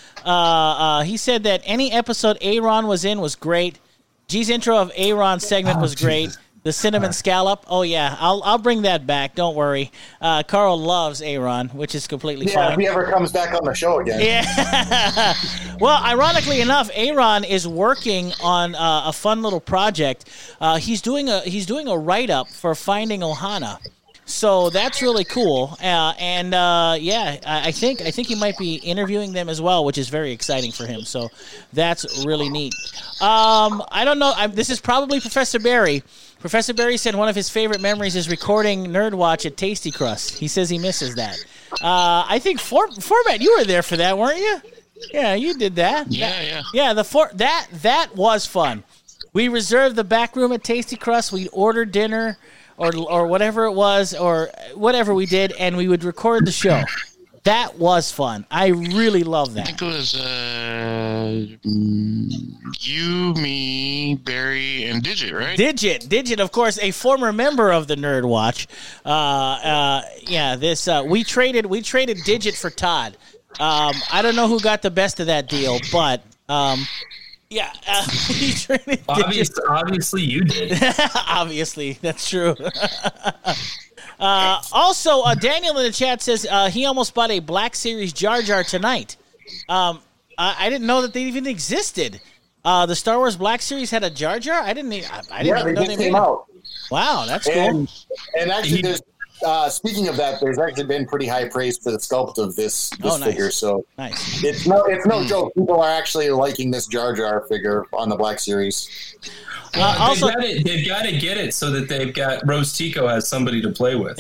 he said that any episode Aaron was in was great. G's intro of Aaron's segment was great. Jesus. The cinnamon scallop. Oh yeah, I'll bring that back. Don't worry. Carl loves Aaron, which is completely fine. If he ever comes back on the show again. Yeah. Well, ironically enough, Aaron is working on a fun little project. He's doing a write up for Finding Ohana, So that's really cool. I think he might be interviewing them as well, which is very exciting for him. So that's really neat. I don't know. This is probably Professor Barry. Professor Barry said one of his favorite memories is recording Nerd Watch at Tasty Crust. He says he misses that. I think Format, you were there for that, weren't you? Yeah, you did that. Yeah. That was fun. We reserved the back room at Tasty Crust. We'd order dinner or whatever it was or whatever we did, and we would record the show. That was fun. I really love that. I think it was you, me, Barry, and Digit, right? Digit, of course, a former member of the Nerd Watch. We traded Digit for Todd. I don't know who got the best of that deal, but he traded Digit. Obviously, you did. Obviously, that's true. Also, Daniel in the chat says he almost bought a Black Series Jar Jar tonight. I didn't know that they even existed. The Star Wars Black Series had a Jar Jar? I didn't even know they came out. Wow, that's cool. And actually, there's speaking of that, there's actually been pretty high praise for the sculpt of this figure. So nice. It's no joke. People are actually liking this Jar Jar figure on the Black Series. Also, they've got to get it so that they've got Rose Tico has somebody to play with.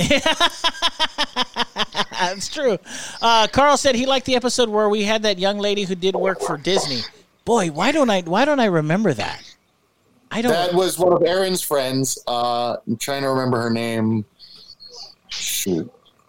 That's true. Carl said he liked the episode where we had that young lady who did work for Disney. Boy, why don't I remember that? That was one of Aaron's friends. I'm trying to remember her name. Shoot.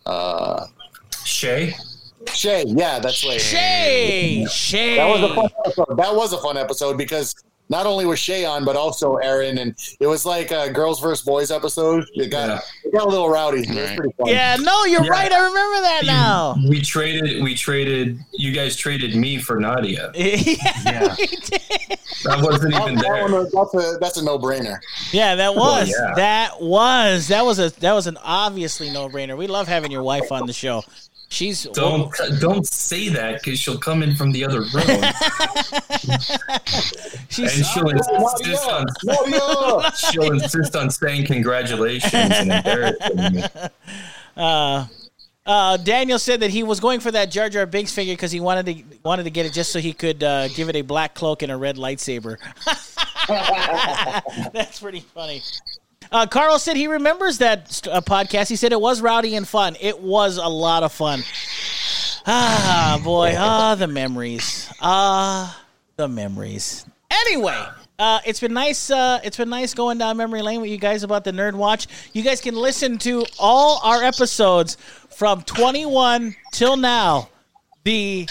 Shay? Shay, yeah, that's right. Shay. That was a fun episode because not only was Shay on, but also Aaron, and it was like a girls versus boys episode. It got a little rowdy. It was pretty fun. Yeah, no, you're right. I remember that now. We traded. You guys traded me for Nadia. Yeah. We did. That wasn't even there. That's a no-brainer. Yeah, that was. Oh, yeah. That was an obviously no-brainer. We love having your wife on the show. Don't say that because she'll come in from the other room. She'll insist on saying congratulations and embarrassing me. Daniel said that he was going for that Jar Jar Binks figure because he wanted to get it just so he could give it a black cloak and a red lightsaber. That's pretty funny. Carl said he remembers that podcast. He said it was rowdy and fun. It was a lot of fun. The memories. The memories. Anyway, it's been nice. It's been nice going down memory lane with you guys about the Nerd Watch. You guys can listen to all our episodes from 21 till now. There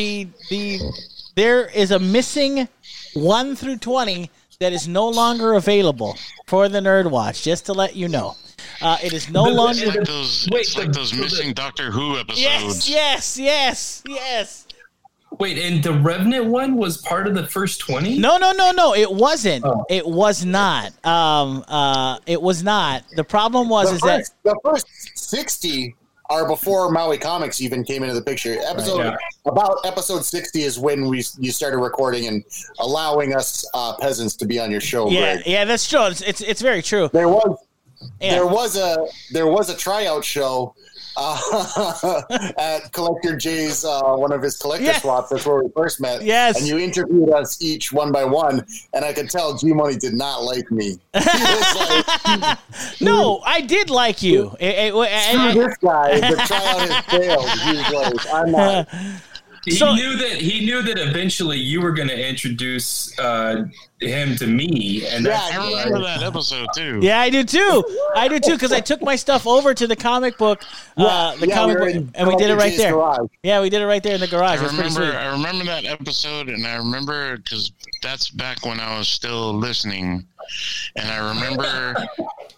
is a missing 1 through 20 that is no longer available for the Nerd Watch, just to let you know. It is no longer... It's like those missing Doctor Who episodes. Yes. Wait, and the Revenant one was part of the first 20? No, it wasn't. Oh. It was not. It was not. The problem was the first 60 are before Maui Comics even came into the picture. About episode 60 is when you started recording and allowing us peasants to be on your show. Yeah, Greg. Yeah, that's true. It's very true. There was a tryout show at Collector Jay's one of his collector swaps. That's where we first met. Yes, and you interviewed us each one by one, and I could tell G Money did not like me. He was like, no, I did like you. This guy, the tryout has failed. He was like, I'm not. He knew that eventually you were going to introduce him to me, and I remember that episode too. Yeah, I do too because I took my stuff over to the comic book, and we did it right there. Garage. Yeah, we did it right there in the garage. I remember that episode, and I remember because that's back when I was still listening, and I remember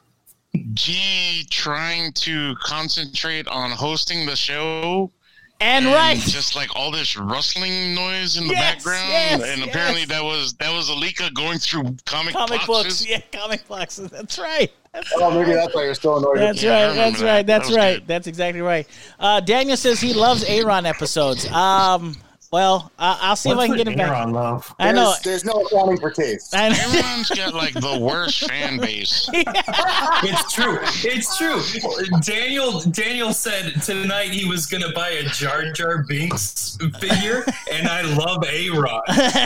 G trying to concentrate on hosting the show. And just like all this rustling noise in the background, and apparently that was Alika going through comic books. Yeah, comic boxes. That's right. Maybe that's why you're still annoyed. That's right. That's exactly right. Daniel says he loves Aaron episodes. Well, I'll see if I can get him back. Aaron love? I know. There's no accounting for taste. Everyone's got like the worst fan base. It's true. It's true. Daniel said tonight he was going to buy a Jar Jar Binks figure, and I love A-Rod.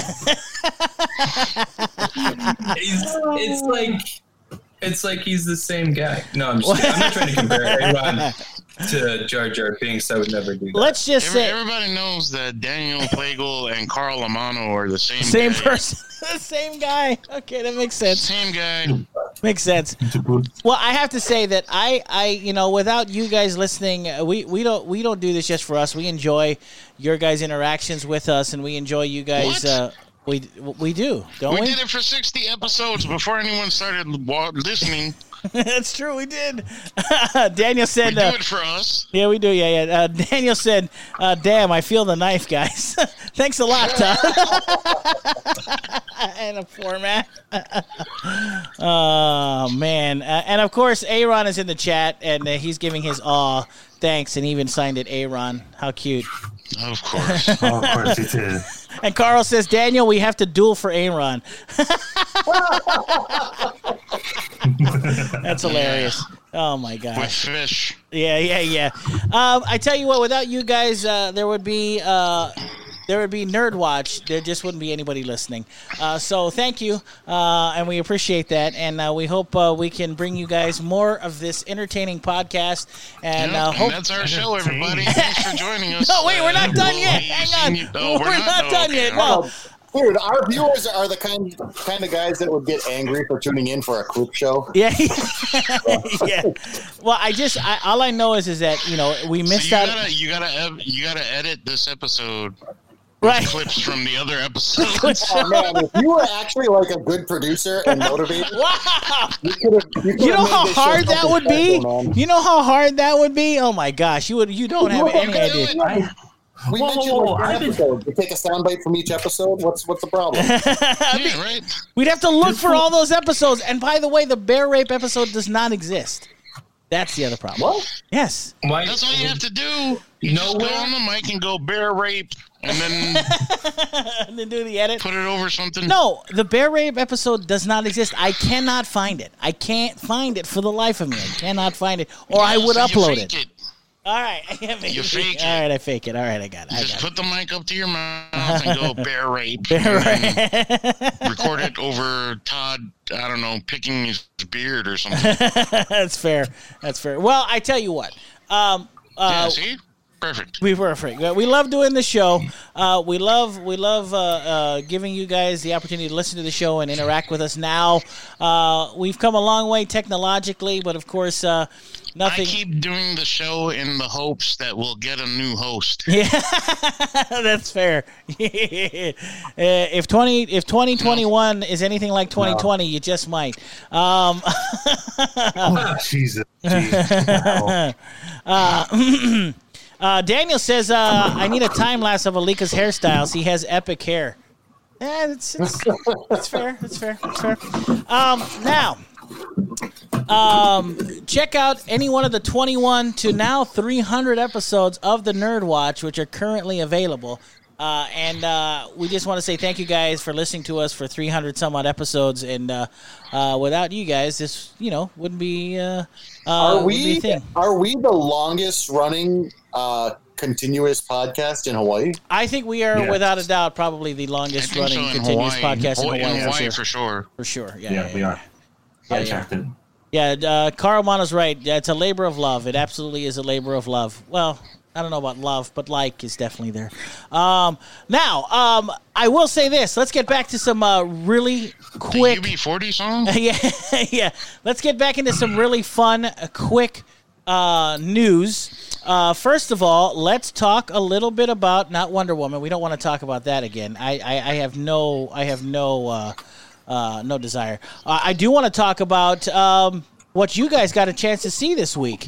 It's like he's the same guy. No, I'm just kidding. I'm not trying to compare A-Rod to Jar Jar Binks. I would never do that. Let's just say Everybody knows that Daniel Plagle and Carl Amano are the same guy. person, the same guy. Okay, that makes sense. Same guy. Makes sense. Well, I have to say that I without you guys listening, we don't do this just for us. We enjoy your guys' interactions with us, and we enjoy you guys. We do, don't we? We did it for 60 episodes before anyone started listening. That's true. We did. Daniel said, We do it for us. Yeah, we do. Yeah. Daniel said, damn, I feel the knife, guys. Thanks a lot, Todd. And a format. Oh, man. And, of course, Aaron is in the chat, and he's giving his aw thanks, and even signed it Aaron. How cute. Of course. Of course he did. And Carl says, Daniel, we have to duel for Aaron. That's hilarious. Oh, my gosh. With fish. Yeah. I tell you what, without you guys, there would be Nerd Watch. There just wouldn't be anybody listening. So thank you, and we appreciate that. And we hope we can bring you guys more of this entertaining podcast. And hope that's our show, everybody. Thanks for joining us. No, wait, we're not done yet. Hang on. We're not done yet. No. Dude, our viewers are the kind of guys that would get angry for tuning in for a clip show. Yeah. Yeah. Well, all I know is that, we missed out. You gotta edit this episode. Right. Clips from the other episodes. Oh, man, if you were actually like a good producer and motivated, wow. You know how hard that would be? You know how hard that would be? Oh my gosh, you don't have any idea. We mentioned like an episode. We take a soundbite from each episode. What's the problem? Yeah, right. We'd have to look for all those episodes. And by the way, the bear rape episode does not exist. That's the other problem. What? Yes. That's all you have to do. You just go on the mic and go bear rape, and then and then do the edit. Put it over something. No, the bear rape episode does not exist. I cannot find it. I can't find it for the life of me. I cannot find it, or I would upload it. All right. You fake it. All right, I fake it. All right, I got it. Just put the mic up to your mouth and go bear rape. Bear rape. Record it over Todd, I don't know, picking his beard or something. That's fair. Well, I tell you what. Yeah, see? Perfect. We love doing the show. We love giving you guys the opportunity to listen to the show and interact with us now. We've come a long way technologically, but of course, nothing. I keep doing the show in the hopes that we'll get a new host. Yeah, that's fair. If 2021 is anything like 2020, you just might. Oh, Jesus. Daniel says, I need a time lapse of Alika's hairstyles. He has epic hair. Yeah, it's fair. It's fair. Now, check out any one of the 21 to now 300 episodes of the Nerd Watch, which are currently available. And we just want to say thank you guys for listening to us for 300 some odd episodes. And without you guys, this wouldn't be. Are we the longest running continuous podcast in Hawaii? I think we are, without a doubt, probably the longest running continuous podcast in Hawaii. For sure. For sure. Yeah, we are. I checked it. Yeah, Carl Mono's right. Yeah, it's a labor of love. It absolutely is a labor of love. Well, I don't know about love, but like is definitely there. Now, I will say this. Let's get back to some really quick... The UB40 song? Yeah. Let's get back into some really fun, quick news. First of all, let's talk a little bit about not Wonder Woman. We don't want to talk about that again. I have no desire. I do want to talk about what you guys got a chance to see this week.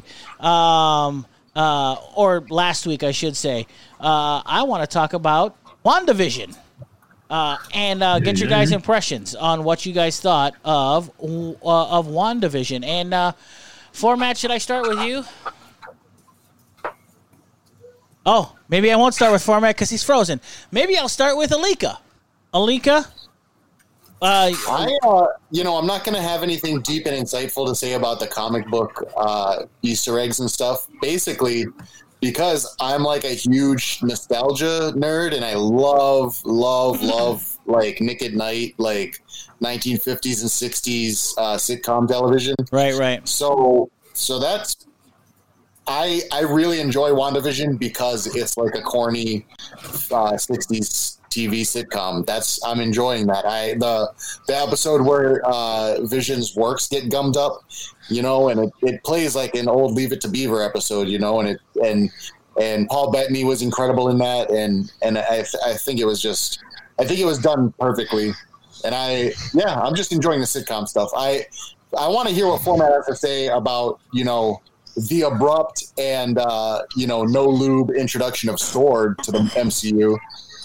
Or last week, I should say. I want to talk about WandaVision and get your guys' impressions on what you guys thought of WandaVision. And format, should I start with you? Oh, maybe I won't start with Format because he's frozen. Maybe I'll start with Alika. Alika? I'm not going to have anything deep and insightful to say about the comic book Easter eggs and stuff. Basically, because I'm like a huge nostalgia nerd, and I love like Nick at Night, like 1950s and 60s sitcom television. Right. So that's. I really enjoy WandaVision because it's like a corny 60s TV sitcom. I'm enjoying that. The episode where Vision's works get gummed up, and it plays like an old Leave It to Beaver episode, and Paul Bettany was incredible in that, and I think it was done perfectly, and I'm just enjoying the sitcom stuff. I want to hear what Format has to say about the abrupt and no lube introduction of Sword to the MCU.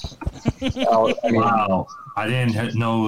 Wow, I didn't know.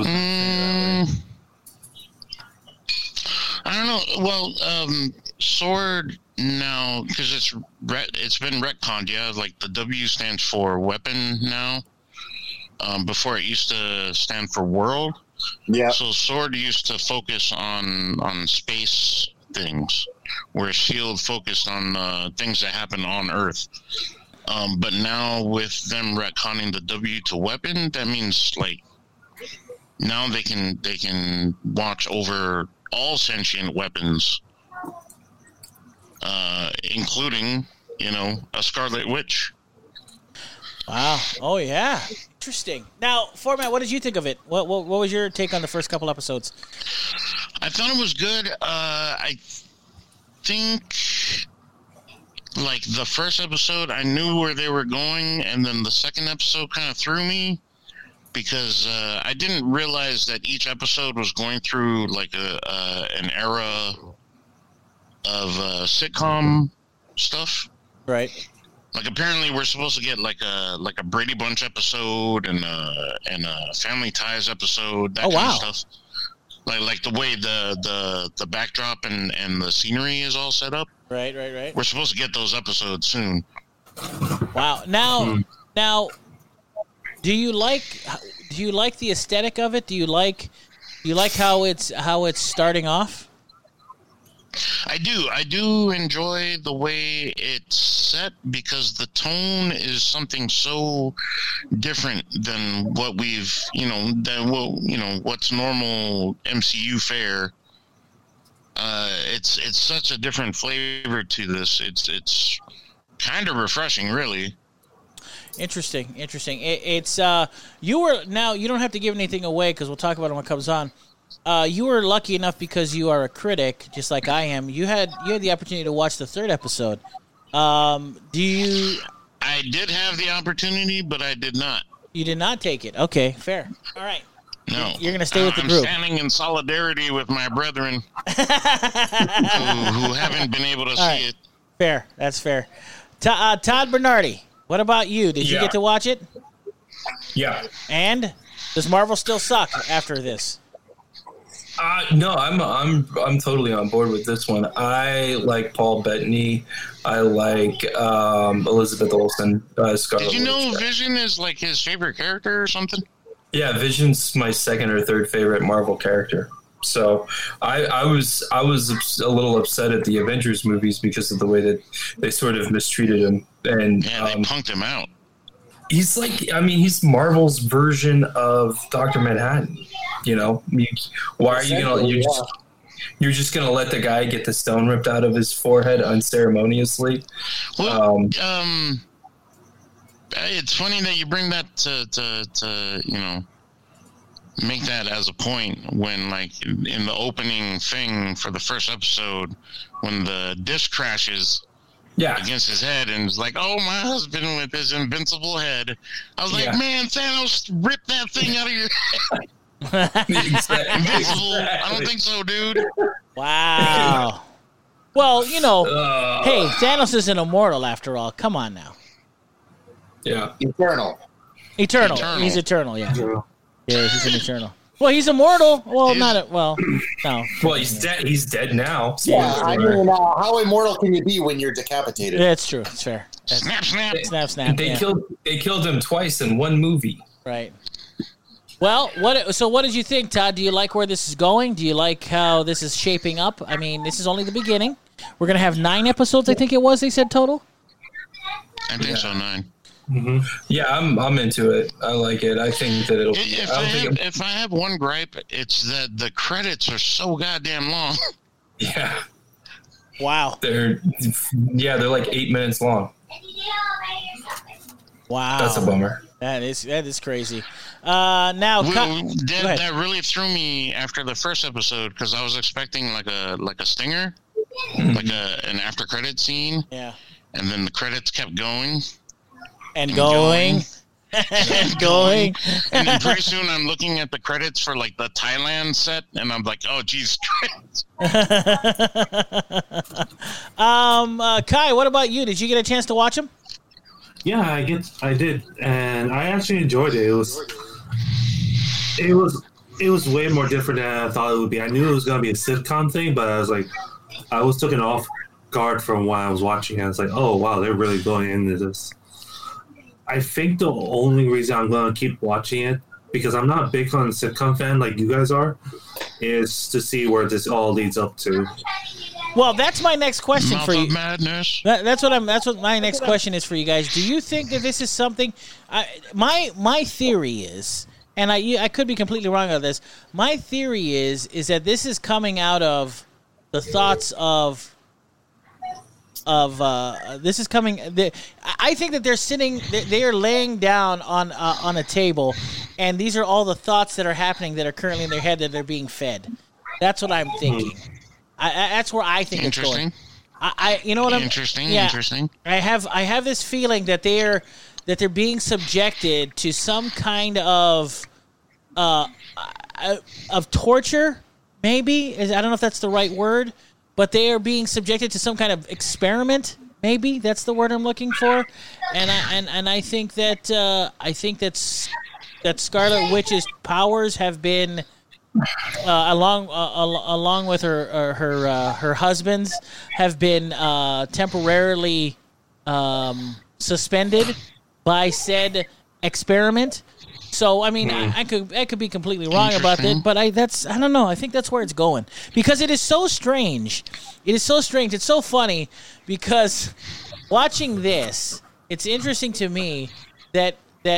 I don't know. Well, Sword now, because it's been retconned. Yeah, like the W stands for weapon now. Before it used to stand for world. Yeah. So Sword used to focus on space things, where S.H.I.E.L.D. focused on things that happen on Earth. But now with them retconning the W to weapon, that means like now they can watch over all sentient weapons, including a Scarlet Witch. Wow. Oh yeah. Interesting. Now, Format, what did you think of it? What was your take on the first couple episodes? I thought it was good. I think, like, the first episode, I knew where they were going, and then the second episode kind of threw me because I didn't realize that each episode was going through, like, an era of sitcom stuff. Right. Like, apparently we're supposed to get like a Brady Bunch episode and a Family Ties episode, that kind of stuff. Like the way the backdrop and the scenery is all set up. Right. We're supposed to get those episodes soon. Wow. Now, do you like the aesthetic of it? Do you like how it's starting off? I do enjoy the way it's set because the tone is something so different than what we've, what's normal MCU fare. It's such a different flavor to this. It's kind of refreshing, really. Interesting. It's you don't have to give anything away because we'll talk about it when it comes on. You were lucky enough because you are a critic, just like I am. You had the opportunity to watch the third episode. I did have the opportunity, but I did not. You did not take it. Okay, fair. All right. No. You're going to stay with the group. I'm standing in solidarity with my brethren who haven't been able to see it. Fair. That's fair. Todd Bernardi, what about you? Did you get to watch it? Yeah. And does Marvel still suck after this? No, I'm totally on board with this one. I like Paul Bettany. I like Elizabeth Olsen. Scarlet Did you know Witch. Vision is like his favorite character or something? Yeah, Vision's my second or third favorite Marvel character. So I was a little upset at the Avengers movies because of the way that they sort of mistreated him. And they punked him out. He's he's Marvel's version of Dr. Manhattan. Why are you you're just gonna let the guy get the stone ripped out of his forehead unceremoniously? Well, it's funny that you bring that to make that as a point when, like, in the opening thing for the first episode, when the dish crashes against his head and it's like, oh, my husband with his invincible head. I was like, man, Thanos, rip that thing out of your head. Invincible? I don't think so, dude. Wow. Well, hey, Thanos is an immortal after all. Come on now. Yeah. Eternal. He's eternal, yeah. Yeah, he's an eternal. Well, he's immortal. Well, no. Well, he's dead. He's dead now. So yeah, I mean, how immortal can you be when you're decapitated? Yeah, it's true. It's fair. Snap, snap. Snap. They killed him twice in one movie. Right. Well, what did you think, Todd? Do you like where this is going? Do you like how this is shaping up? I mean, this is only the beginning. We're going to have 9 episodes, I think it was, they said, total? I think so, 9. Mm-hmm. Yeah, I'm into it. I like it. I think that it'll. If I have one gripe, it's that the credits are so goddamn long. Yeah. Wow. They're like 8 minutes long. Wow. That's a bummer. That is crazy. Now, that really threw me after the first episode because I was expecting like a stinger, like an after credit scene. Yeah. And then the credits kept going. And going. And going. And then pretty soon I'm looking at the credits for like the Thailand set, and I'm like, oh, geez. Kai, what about you? Did you get a chance to watch them? Yeah, I did, and I actually enjoyed it. It was way more different than I thought it would be. I knew it was going to be a sitcom thing, but I was taken off guard from when I was watching it. It's like, oh wow, they're really going into this. I think the only reason I'm going to keep watching it, because I'm not big on sitcom fan like you guys are, is to see where this all leads up to. Well, that's my next question for you. Madness. That's what my next question is for you guys. Do you think that this is something? My theory is, and I could be completely wrong on this. My theory is that this is coming out of the thoughts of this is coming. I think that they're sitting, they are laying down on a table, and these are all the thoughts that are happening that are currently in their head that they're being fed. That's what I'm thinking. That's where I think it's going. You know what I'm? Interesting. I have this feeling that they're being subjected to some kind of torture. Maybe I don't know if that's the right word, but they are being subjected to some kind of experiment. Maybe that's the word I'm looking for. And I think that Scarlet Witch's powers have been. Along with her husband's, have been temporarily suspended by said experiment. So I mean, I could be completely wrong about that, but I don't know. I think that's where it's going because it is so strange. It is so strange. It's so funny because watching this, it's interesting to me that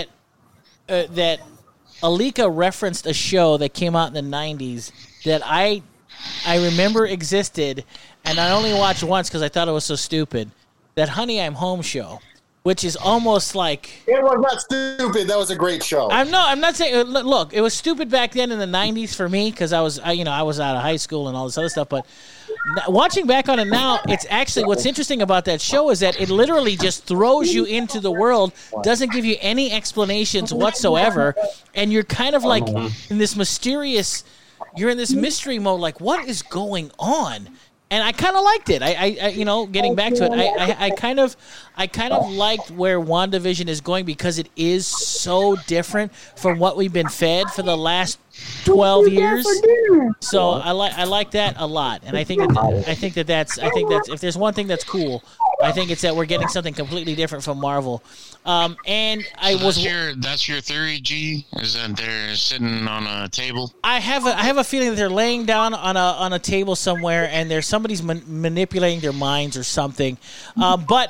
Alika referenced a show that came out in the 90s that I remember existed, and I only watched once because I thought it was so stupid. That Honey, I'm Home show, which is almost like... It was not stupid. That was a great show. I'm not saying... Look, it was stupid back then in the 90s for me because I was out of high school and all this other stuff, but watching back on it now, it's actually... What's interesting about that show is that it literally just throws you into the world, doesn't give you any explanations whatsoever, and you're kind of like in this mysterious... You're in this mystery mode, like, what is going on? And I kind of liked it. I getting back to it, I kind of liked where WandaVision is going because it is so different from what we've been fed for the last 12 years. So I like that a lot, and I think that's if there's one thing that's cool, I think it's that we're getting something completely different from Marvel. And that's your theory, G? Is that they're sitting on a table? I have a feeling that they're laying down on a table somewhere, and there's somebody's manipulating their minds or something. But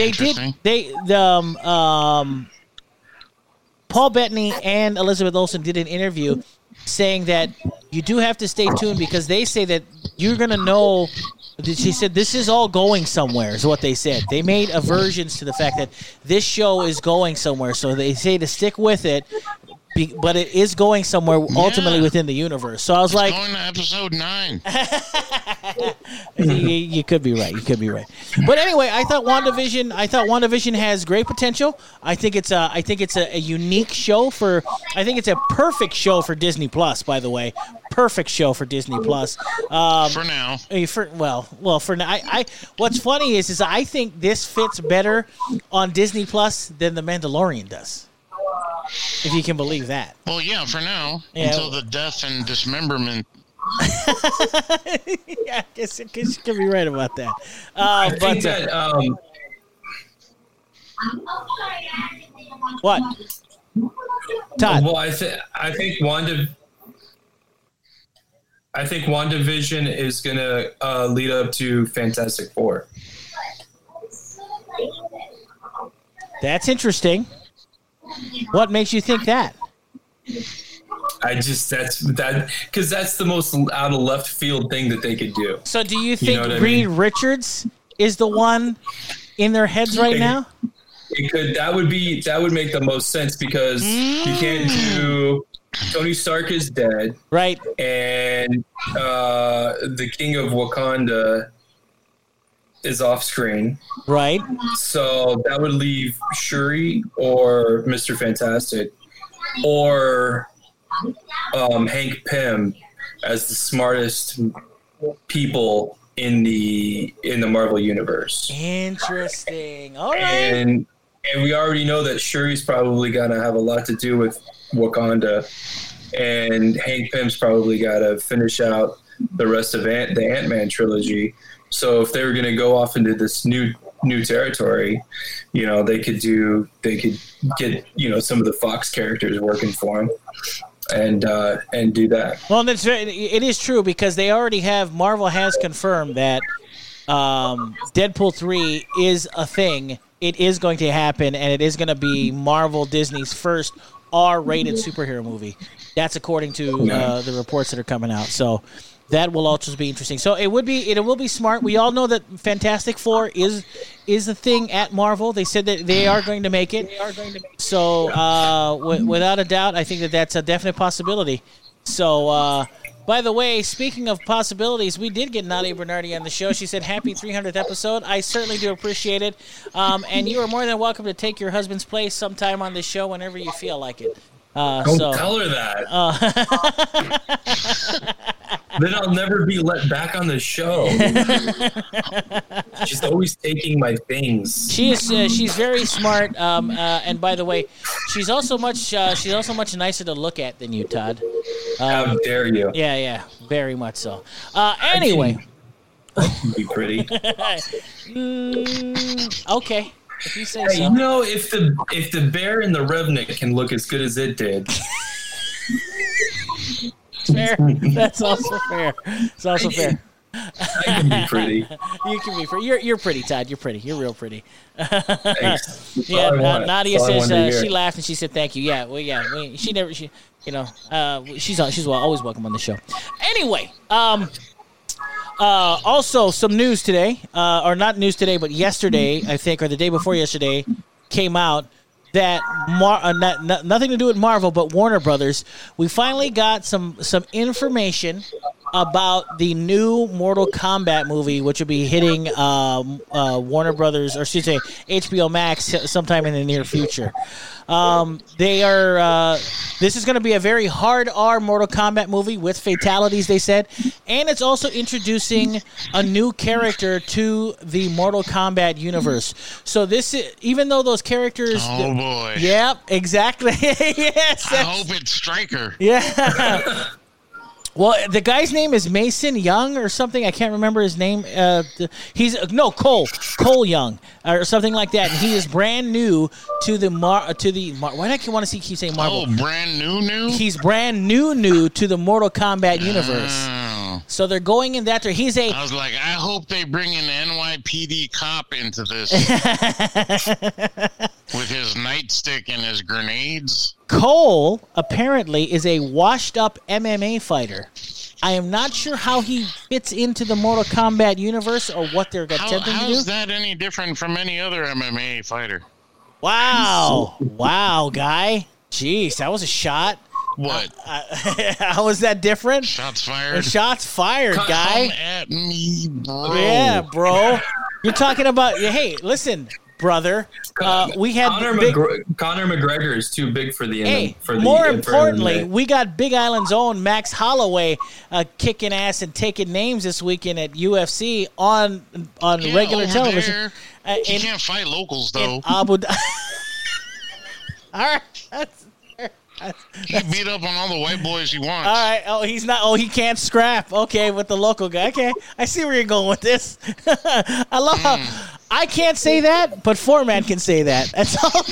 Paul Bettany and Elizabeth Olsen did an interview saying that you do have to stay tuned because they say that you're going to know. She said this is all going somewhere is what they said. They made aversions to the fact that this show is going somewhere. So they say to stick with it, but it is going somewhere ultimately within the universe. So I was like... going to episode 9. You could be right. But anyway, I thought WandaVision has great potential. I think it's a unique show for... I think it's a perfect show for Disney Plus, by the way. Perfect show for Disney Plus. For now. For now. What's funny is I think this fits better on Disney Plus than The Mandalorian does. If you can believe that. Well, yeah, for now. Yeah. Until the death and dismemberment. Yeah, I guess you could be right about that. What? Todd. Well, I think WandaVision is going to lead up to Fantastic Four. That's interesting. What makes you think that? That's the most out of left field thing that they could do. So do you think know what Reed I mean? Richards is the one in their heads right now? It could. That would make the most sense because you can't do. Tony Stark is dead, Right. and the King of Wakanda is off screen. Right. So that would leave Shuri or Mr. Fantastic or Hank Pym as the smartest people in the Marvel universe. Interesting. All right. And we already know that Shuri's probably gonna have a lot to do with Wakanda, and Hank Pym's probably got to finish out the rest of the Ant-Man trilogy. So if they were going to go off into this new territory, they could get some of the Fox characters working for them, and do that. Well, it is true because they already have. Marvel has confirmed that Deadpool 3 is a thing. It is going to happen, and it is going to be Marvel Disney's first R-rated superhero movie. That's according to the reports that are coming out. So that will also be interesting. So it will be smart. We all know that Fantastic Four is a thing at Marvel. They said that they are going to make it. So without a doubt, I think that's a definite possibility. So. By the way, speaking of possibilities, we did get Nadia Bernardi on the show. She said, happy 300th episode. I certainly do appreciate it. And you are more than welcome to take your husband's place sometime on the show whenever you feel like it. Don't tell her that. Then I'll never be let back on the show. She's always taking my things. She's very smart. And by the way, she's also much nicer to look at than you, Todd. How dare you? Yeah, very much so. Anyway, that can be pretty. Okay, if you say hey, so. If the Bear and the Revenant can look as good as it did. Fair. That's also fair. It's also fair. I can be pretty. You can be pretty. You're pretty, Todd. You're pretty. You're real pretty. Thanks. Nadia says she laughed and she said thank you. Yeah, she's always welcome on the show. Anyway, also some news today, or not news today, but yesterday, I think, or the day before yesterday, came out that nothing to do with Marvel, but Warner Brothers. We finally got some information about the new Mortal Kombat movie, which will be hitting Warner Brothers, or should I say HBO Max, sometime in the near future. This is going to be a very hard R Mortal Kombat movie with fatalities, they said, and it's also introducing a new character to the Mortal Kombat universe. So this is, even though those characters, oh boy, yep, exactly, yes, I hope it's Stryker. Yeah. Well, the guy's name is Mason Young or something. I can't remember his name. Cole Young or something like that. And he is brand new to the why do I want to keep saying Marvel? Oh, brand new? He's brand new to the Mortal Kombat universe. Oh. So they're going in that. I was like, I hope they bring an NYPD cop into this with his nightstick and his grenades. Cole apparently is a washed-up MMA fighter. I am not sure how he fits into the Mortal Kombat universe or what they're attempting to do. How is that any different from any other MMA fighter? Wow. Wow, guy. Jeez, that was a shot. What? How is that different? Shots fired. Shots fired, guy. Come at me, bro. Yeah, bro. You're talking about, hey, listen, brother. We had Conor McGregor is too big for the. Hey, for the, more importantly, we got Big Island's own Max Holloway kicking ass and taking names this weekend at UFC on regular television. He can't fight locals though. Abu Dhabi. All right. He beat up on all the white boys he wants. All right. Oh, he's not. Oh, he can't scrap. Okay, with the local guy. Okay, I see where you're going with this. I love how I can't say that, but Foreman can say that. That's all.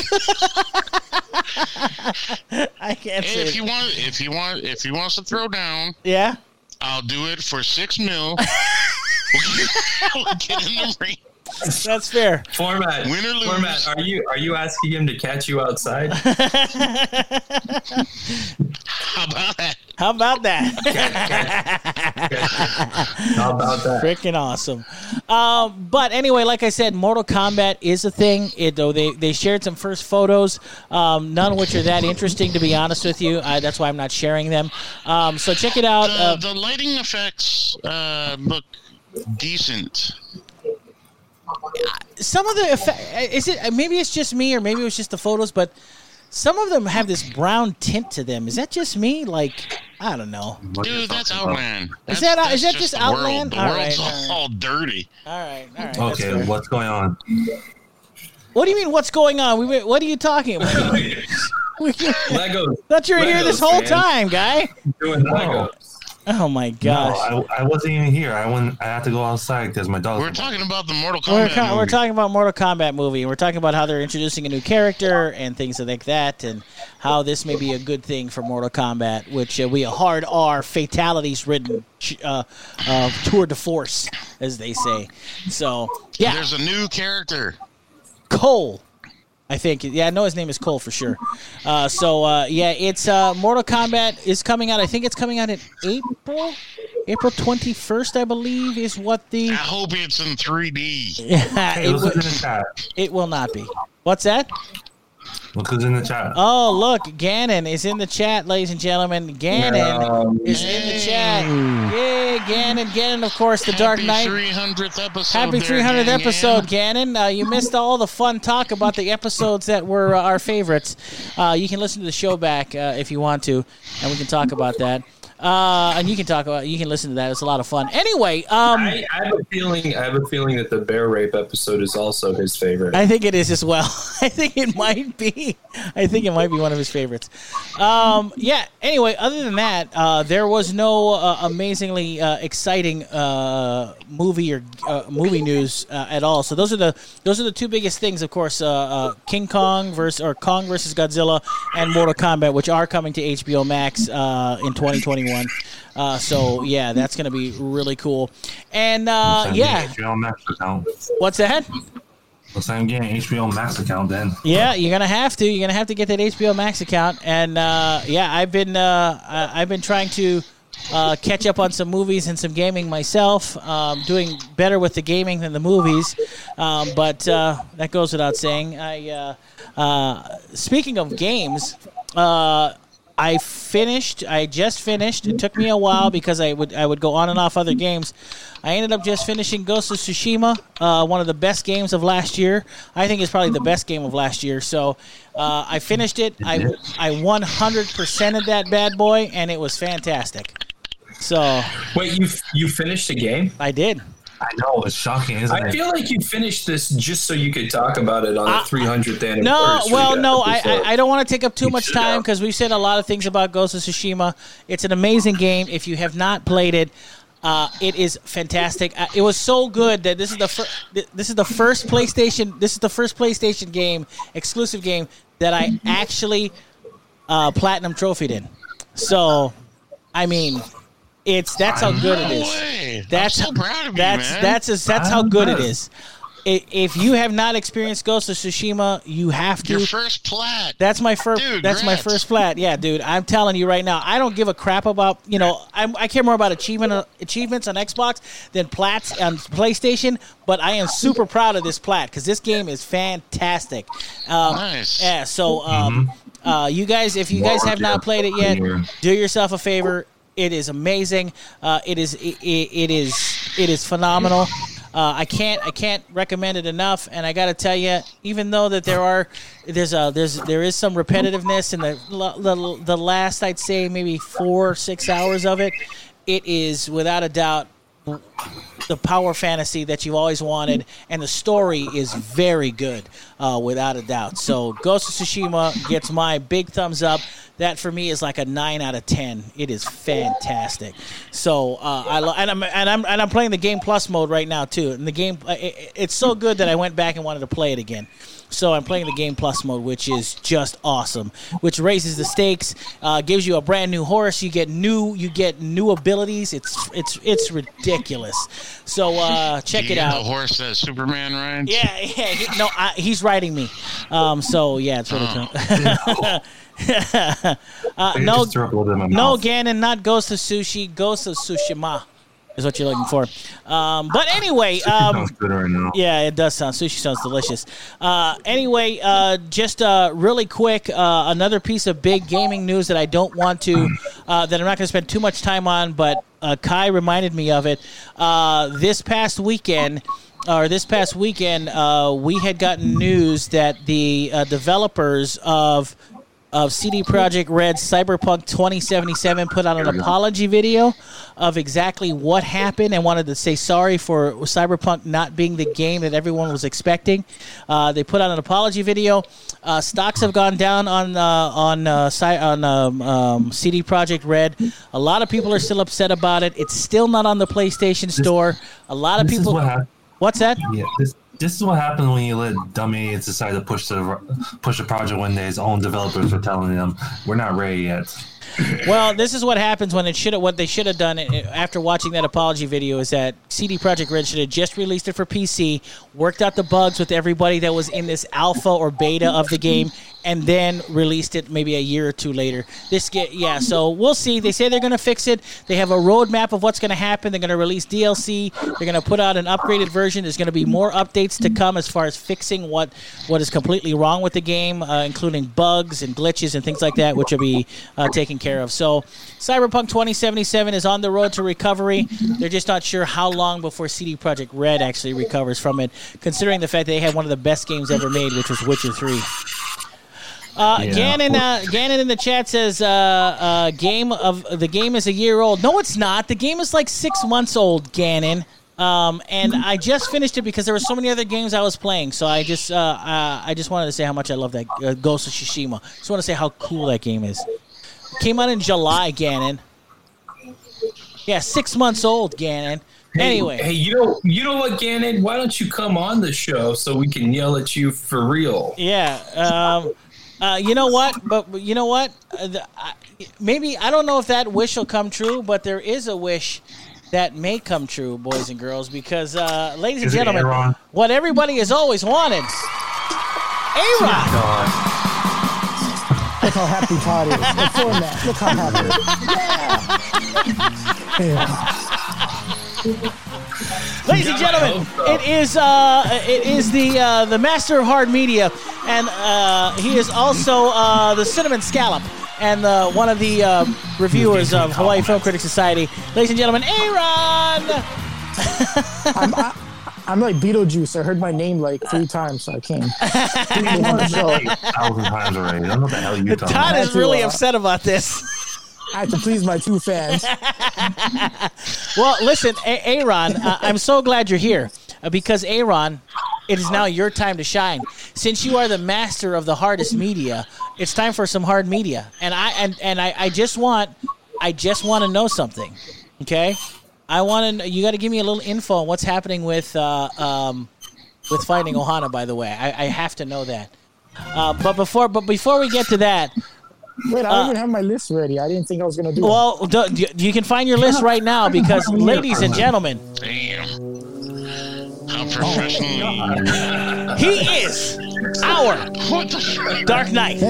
I can't say. If he wants to throw down, Yeah. I'll do it for $6 million. We'll get in the ring. That's fair. Format. Win or lose. Format. Are you asking him to catch you outside? How about that? How about that? How about that? Freaking awesome. But anyway, like I said, Mortal Kombat is a thing. Though they shared some first photos, none of which are that interesting, to be honest with you. That's why I'm not sharing them. So check it out. The lighting effects look decent. Some of the maybe it's just me, or maybe it was just the photos, but some of them have this brown tint to them. Is that just me? Like, I don't know. Dude, that's Outland. Is that just the Outland? World. The world's all dirty. All right. Okay, what's going on? What do you mean? What's going on? What are you talking about? Legos. Thought you were here this whole man. time, guy. Doing Legos. Oh my gosh. No, I wasn't even here. I had to go outside because my dog. We're talking about the Mortal Kombat movie. We're talking about Mortal Kombat movie, and we're talking about how they're introducing a new character and things like that, and how this may be a good thing for Mortal Kombat, which we a hard R fatalities-ridden tour de force, as they say. So, yeah. There's a new character. Cole. I think. Yeah, I know his name is Cole for sure. It's Mortal Kombat is coming out. I think it's coming out in April 21st, I believe, is what the. I hope it's in 3D. Yeah, Look who's in the chat. it will not be. What's that? Look who's in the chat. Oh, look, Ganon is in the chat, ladies and gentlemen. Ganon is in the chat. Yay, Ganon. Ganon, of course, the Dark Knight. Happy 300th episode. Happy there, 300th gang, episode, Ganon. You missed all the fun talk about the episodes that were our favorites. You can listen to the show back if you want to, and we can talk about that. And you can listen to that. It's a lot of fun. Anyway, I have a feeling that the bear rape episode is also his favorite. I think it is as well. I think it might be one of his favorites. Anyway, other than that, there was no amazingly exciting movie or movie news at all. So those are the two biggest things, of course. Kong versus Godzilla and Mortal Kombat, which are coming to HBO Max in 2021. That's going to be really cool. And HBO Max account. What's that? Looks like I'm getting an HBO Max account then. Yeah, you're gonna have to. You're gonna have to get that HBO Max account. And I've been trying to catch up on some movies and some gaming myself. Doing better with the gaming than the movies, but that goes without saying. Speaking of games. I just finished. It took me a while because I would go on and off other games. I ended up just finishing Ghost of Tsushima, one of the best games of last year. I think it's probably the best game of last year. So I finished it. I 100%ed that bad boy, and it was fantastic. So wait, you finished the game? I did. I know, it's shocking, isn't it? I feel like you finished this just so you could talk about it on the 300th anniversary. No, I don't want to take up too much time because we've said a lot of things about Ghost of Tsushima. It's an amazing game. If you have not played it, it is fantastic. It was so good that this is the first PlayStation game, exclusive game, that I actually platinum trophied in. So, I mean, that's how good it is. I'm so proud of you, man. That's how good it is. If you have not experienced Ghost of Tsushima, you have to. Your first plat. That's my first. Dude, that's my first plat. Yeah, dude. I'm telling you right now. I don't give a crap about. I care more about achievements on Xbox than plats on PlayStation. But I am super proud of this plat because this game is fantastic. Nice. Yeah. So, you guys, if you guys have not played it yet, do yourself a favor. It is amazing. It is phenomenal. I can't recommend it enough. And I got to tell you, even though that there is some repetitiveness in the last, I'd say maybe 4 or 6 hours of it, it is without a doubt the power fantasy that you've always wanted, and the story is very good, without a doubt. So Ghost of Tsushima gets my big thumbs up. that for me is like a 9 out of 10. It is fantastic. So I'm playing the Game Plus mode right now too. And the game it's so good that I went back and wanted to play it again. So I'm playing the Game Plus mode, which is just awesome. Which raises the stakes, gives you a brand new horse. You get new abilities. It's ridiculous. So check it out. The horse that Superman rides. Yeah. He's riding me. So yeah, it's really cool. No, Ganon, not Ghost of Sushi, Ghost of Tsushima is what you're looking for. But anyway, sounds good right now. Yeah, it does sound. Sushi sounds delicious. Anyway, just really quick, another piece of big gaming news that I don't want to, that I'm not going to spend too much time on, but Kai reminded me of it. This past weekend, we had gotten news that the developers of CD Projekt Red's Cyberpunk 2077 put out an apology video of exactly what happened and wanted to say sorry for Cyberpunk not being the game that everyone was expecting. They put out an apology video. Stocks have gone down on CD Projekt Red. A lot of people are still upset about it. It's still not on the PlayStation Store. A lot of people. What's that? Yeah, this is what happens when you let dumb idiots decide to push the project when his own developers are telling them we're not ready yet. Well, this is what happens when what they should have done after watching that apology video is that CD Projekt Red should have just released it for PC, worked out the bugs with everybody that was in this alpha or beta of the game, and then released it maybe a year or two later. So we'll see. They say they're going to fix it. They have a roadmap of what's going to happen. They're going to release DLC. They're going to put out an upgraded version. There's going to be more updates to come as far as fixing what is completely wrong with the game, including bugs and glitches and things like that, which will be taken care of. So Cyberpunk 2077 is on the road to recovery. They're just not sure how long before CD Projekt Red actually recovers from it, considering the fact that they had one of the best games ever made, which was Witcher 3. Gannon in the chat says the game is a year old. No, it's not. The game is like 6 months old, Gannon. And I just finished it because there were so many other games I was playing. So I just wanted to say how much I love that Ghost of Tsushima. Just want to say how cool that game is. Came out in July, Gannon. Yeah, 6 months old, Gannon. Anyway. Hey, you know what, Gannon? Why don't you come on the show so we can yell at you for real? Yeah. You know what? But you know what? Maybe, I don't know if that wish will come true, but there is a wish that may come true, boys and girls, because, ladies and gentlemen, what everybody has always wanted, A-Rod. Look how happy Todd is. The format. Look how happy. Ladies and gentlemen, it is the master of hard media, and he is also the Cinnamon Scallop and one of the reviewers of Hawaii Film Critics Society. Ladies and gentlemen, Aaron. I'm like Beetlejuice. I heard my name like 3 times, so I came. 1,000 times already. I don't know what the hell you're talking about. Todd is really upset about this. I have to please my 2 fans. Well, listen, Aaron, I'm so glad you're here because, Aaron, it is now your time to shine. Since you are the master of the hardest media, it's time for some hard media. And I just want to know something, okay? You got to give me a little info on what's happening with Finding Ohana. By the way, I have to know that. But before we get to that, wait, I don't even have my list ready. I didn't think I was going to do it. Well, you can find your list right now because, ladies and gentlemen, damn, how professional! He is our Dark Knight.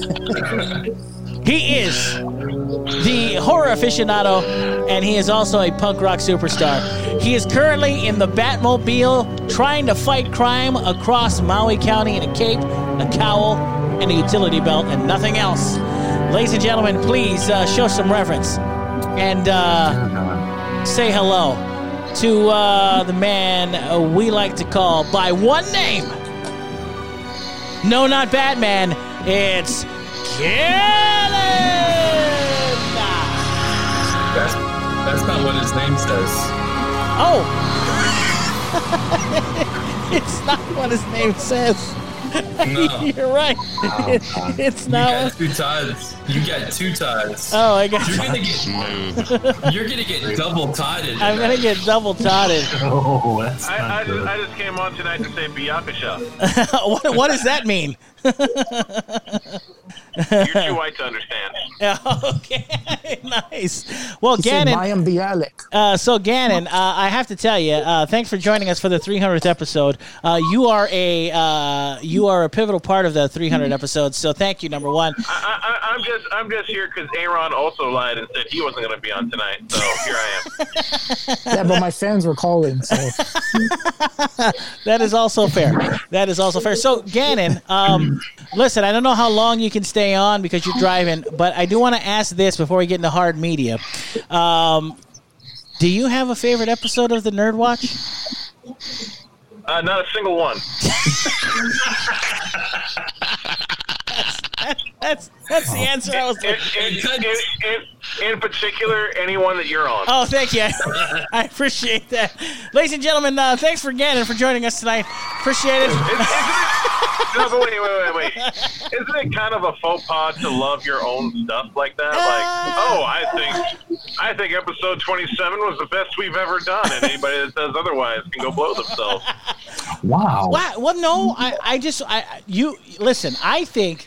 He is the horror aficionado, and he is also a punk rock superstar. He is currently in the Batmobile trying to fight crime across Maui County in a cape, a cowl, and a utility belt, and nothing else. Ladies and gentlemen, please show some reverence and say hello to the man we like to call by one name. No, not Batman. It's Gannon! That's not what his name says. Oh! It's not what his name says. No. You're right. It's You not. got 2 Todds. You got 2 Todds. Oh, I got. You're gonna get double Todded. I'm gonna get double totted. Oh, that's not I good. just came on tonight to say Biyakasha. What does that mean? You're too white to understand. Okay, nice. Well, He said, Gannon. Mayim Bialik. So Gannon, I have to tell you, thanks for joining us for the 300th episode. You are a pivotal part of the 300 episodes. So thank you, number one. I'm just here because Aaron also lied and said he wasn't going to be on tonight. So here I am. Yeah, but my fans were calling. So That is also fair. That is also fair. So Gannon, listen, I don't know how long you can stay on because you're driving, but I do want to ask this before we get into hard media. Do you have a favorite episode of the Nerd Watch? Not a single one. That's the answer I was looking. In particular, anyone that you're on. Oh, thank you. I appreciate that. Ladies and gentlemen, thanks for Gannon for joining us tonight. Appreciate it. No, but wait. Isn't it kind of a faux pas to love your own stuff like that? I think episode 27 was the best we've ever done, and anybody that says otherwise can go blow themselves. Wow. Well, no, you listen. I think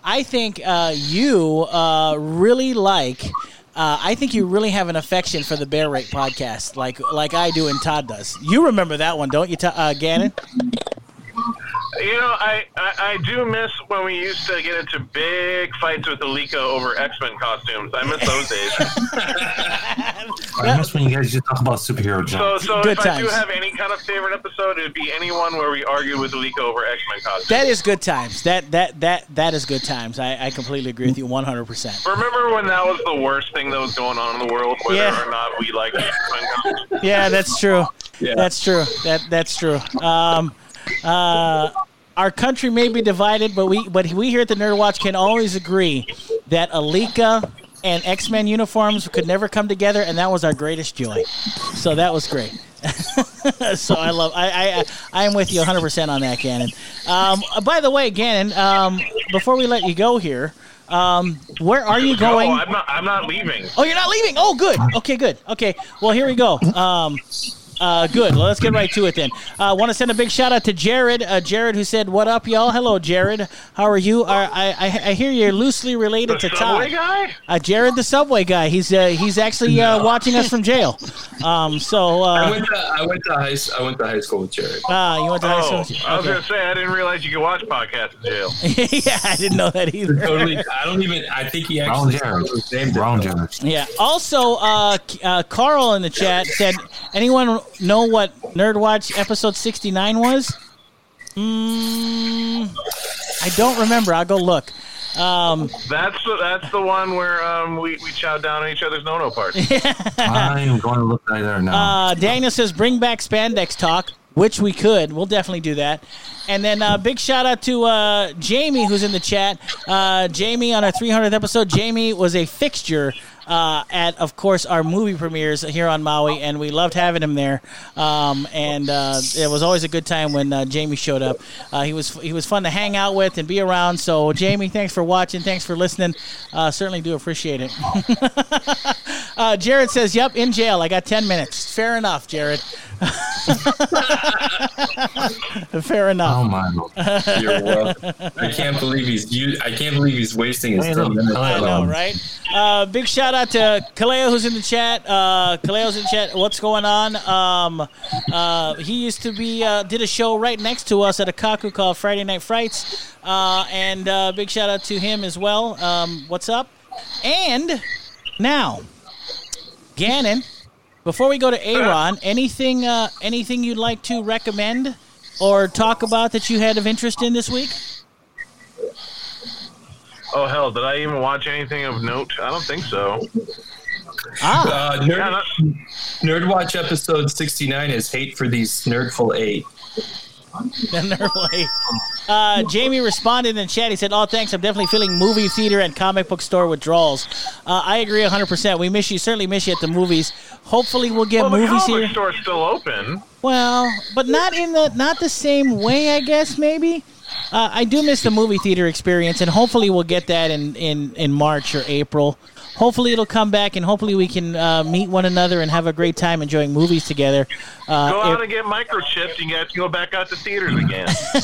you really like. I think you really have an affection for the Bear Rate podcast, like I do and Todd does. You remember that one, don't you, Gannon? You know, I do miss when we used to get into big fights with Alika over X-Men costumes. I miss those days. I miss when you guys just talk about superhero jumps. So Good if I do times. have any kind of favorite episode, it would be anyone where we argue with Alika over X-Men costumes. That is good times. That is good times. I completely agree with you 100%. Remember when that was the worst thing that was going on in the world, whether Yeah. or not we like X-Men costumes? Yeah, that's true. Yeah. That's true. That's true. Our country may be divided, but we here at the Nerd Watch can always agree that Alika and X-Men uniforms could never come together, and that was our greatest joy. So that was great. So I am with you 100% on that, Gannon. By the way, Gannon, before we let you go here, where are you going? No, I'm not leaving. Oh, you're not leaving? Oh, good. Okay, good. Okay, well, here we go. Good. Well, let's get right to it then. I want to send a big shout out to Jared. Jared, who said, "What up, y'all?" Hello, Jared. How are you? I hear you're loosely related The to Subway Todd. guy? Jared, the Subway guy. He's actually watching us from jail. I went to high school with Jared. You went to high Oh, school. I was Okay. going to say, I didn't realize you could watch podcasts in jail. Yeah, I didn't know that either. Totally. I think he Wrong actually Jared. Wrong Jared. Yeah. Also, Carl in the chat said, "Anyone know what Nerd Watch episode 69 was?" I don't remember. I'll go look. That's the one where we chowed down on each other's no-no parts. I am going to look at there now. Daniel says, "Bring back spandex talk," which we could. We'll definitely do that. And then big shout out to Jamie, who's in the chat. Jamie, on our 300th episode, Jamie was a fixture at, of course, our movie premieres here on Maui, and we loved having him there. It was always a good time when Jamie showed up. He was fun to hang out with and be around. So, Jamie, thanks for watching. Thanks for listening. Certainly do appreciate it. Jared says, "Yep, in jail. I got 10 minutes." Fair enough, Jared. Fair enough. Oh my Lord. You're welcome. I can't believe he's wasting his 10 minutes. I know, right? Big shout out to Kaleo, who's in the chat. Kaleo's in the chat. What's going on? He used to be did a show right next to us at a Kaku called Friday Night Frights. And big shout out to him as well. What's up? And now, Gannon, before we go to Aaron, anything you'd like to recommend or talk about that you had of interest in this week? Oh, hell, did I even watch anything of note? I don't think so. Nerd Watch episode 69 is Hate for These Nerdful 8. Jamie responded in the chat. He said, "Oh, thanks. I'm definitely feeling movie theater and comic book store withdrawals." I agree 100%. We miss you. Certainly miss you at the movies. Hopefully, we'll get Well, the movies comic here. store's still open. Well, but not the same way, I guess. Maybe I do miss the movie theater experience, and hopefully we'll get that in March or April. Hopefully it'll come back, and hopefully we can meet one another and have a great time enjoying movies together. Go out and get microchipped, and you have to go back out to theaters again.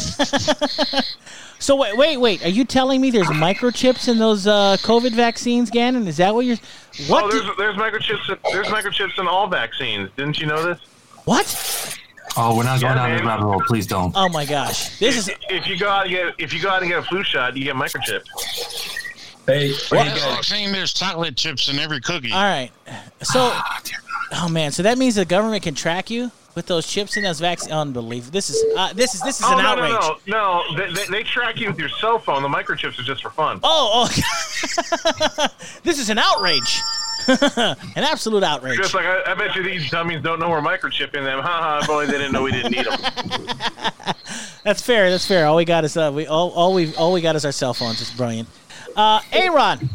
So wait. Are you telling me there's microchips in those COVID vaccines, Gannon? Is that what you're... What? Oh, there's microchips. There's microchips in all vaccines. Didn't you know this? What? Oh, we're not going down man. this rabbit hole. Please don't. Oh my gosh! This is If you go out and get a flu shot, you get microchipped. Hey, That's like saying there's chocolate chips in every cookie. all right. So, oh man, so that means the government can track you with those chips and those vaccines. Unbelievable! This is an outrage. No. They track you with your cell phone. The microchips are just for fun. Oh, this is an outrage. An absolute outrage. Just like I bet you these dummies don't know we're microchipping them. Ha! If only they didn't know we didn't need them. That's fair. All we got is all we got is our cell phones. It's brilliant. Aaron,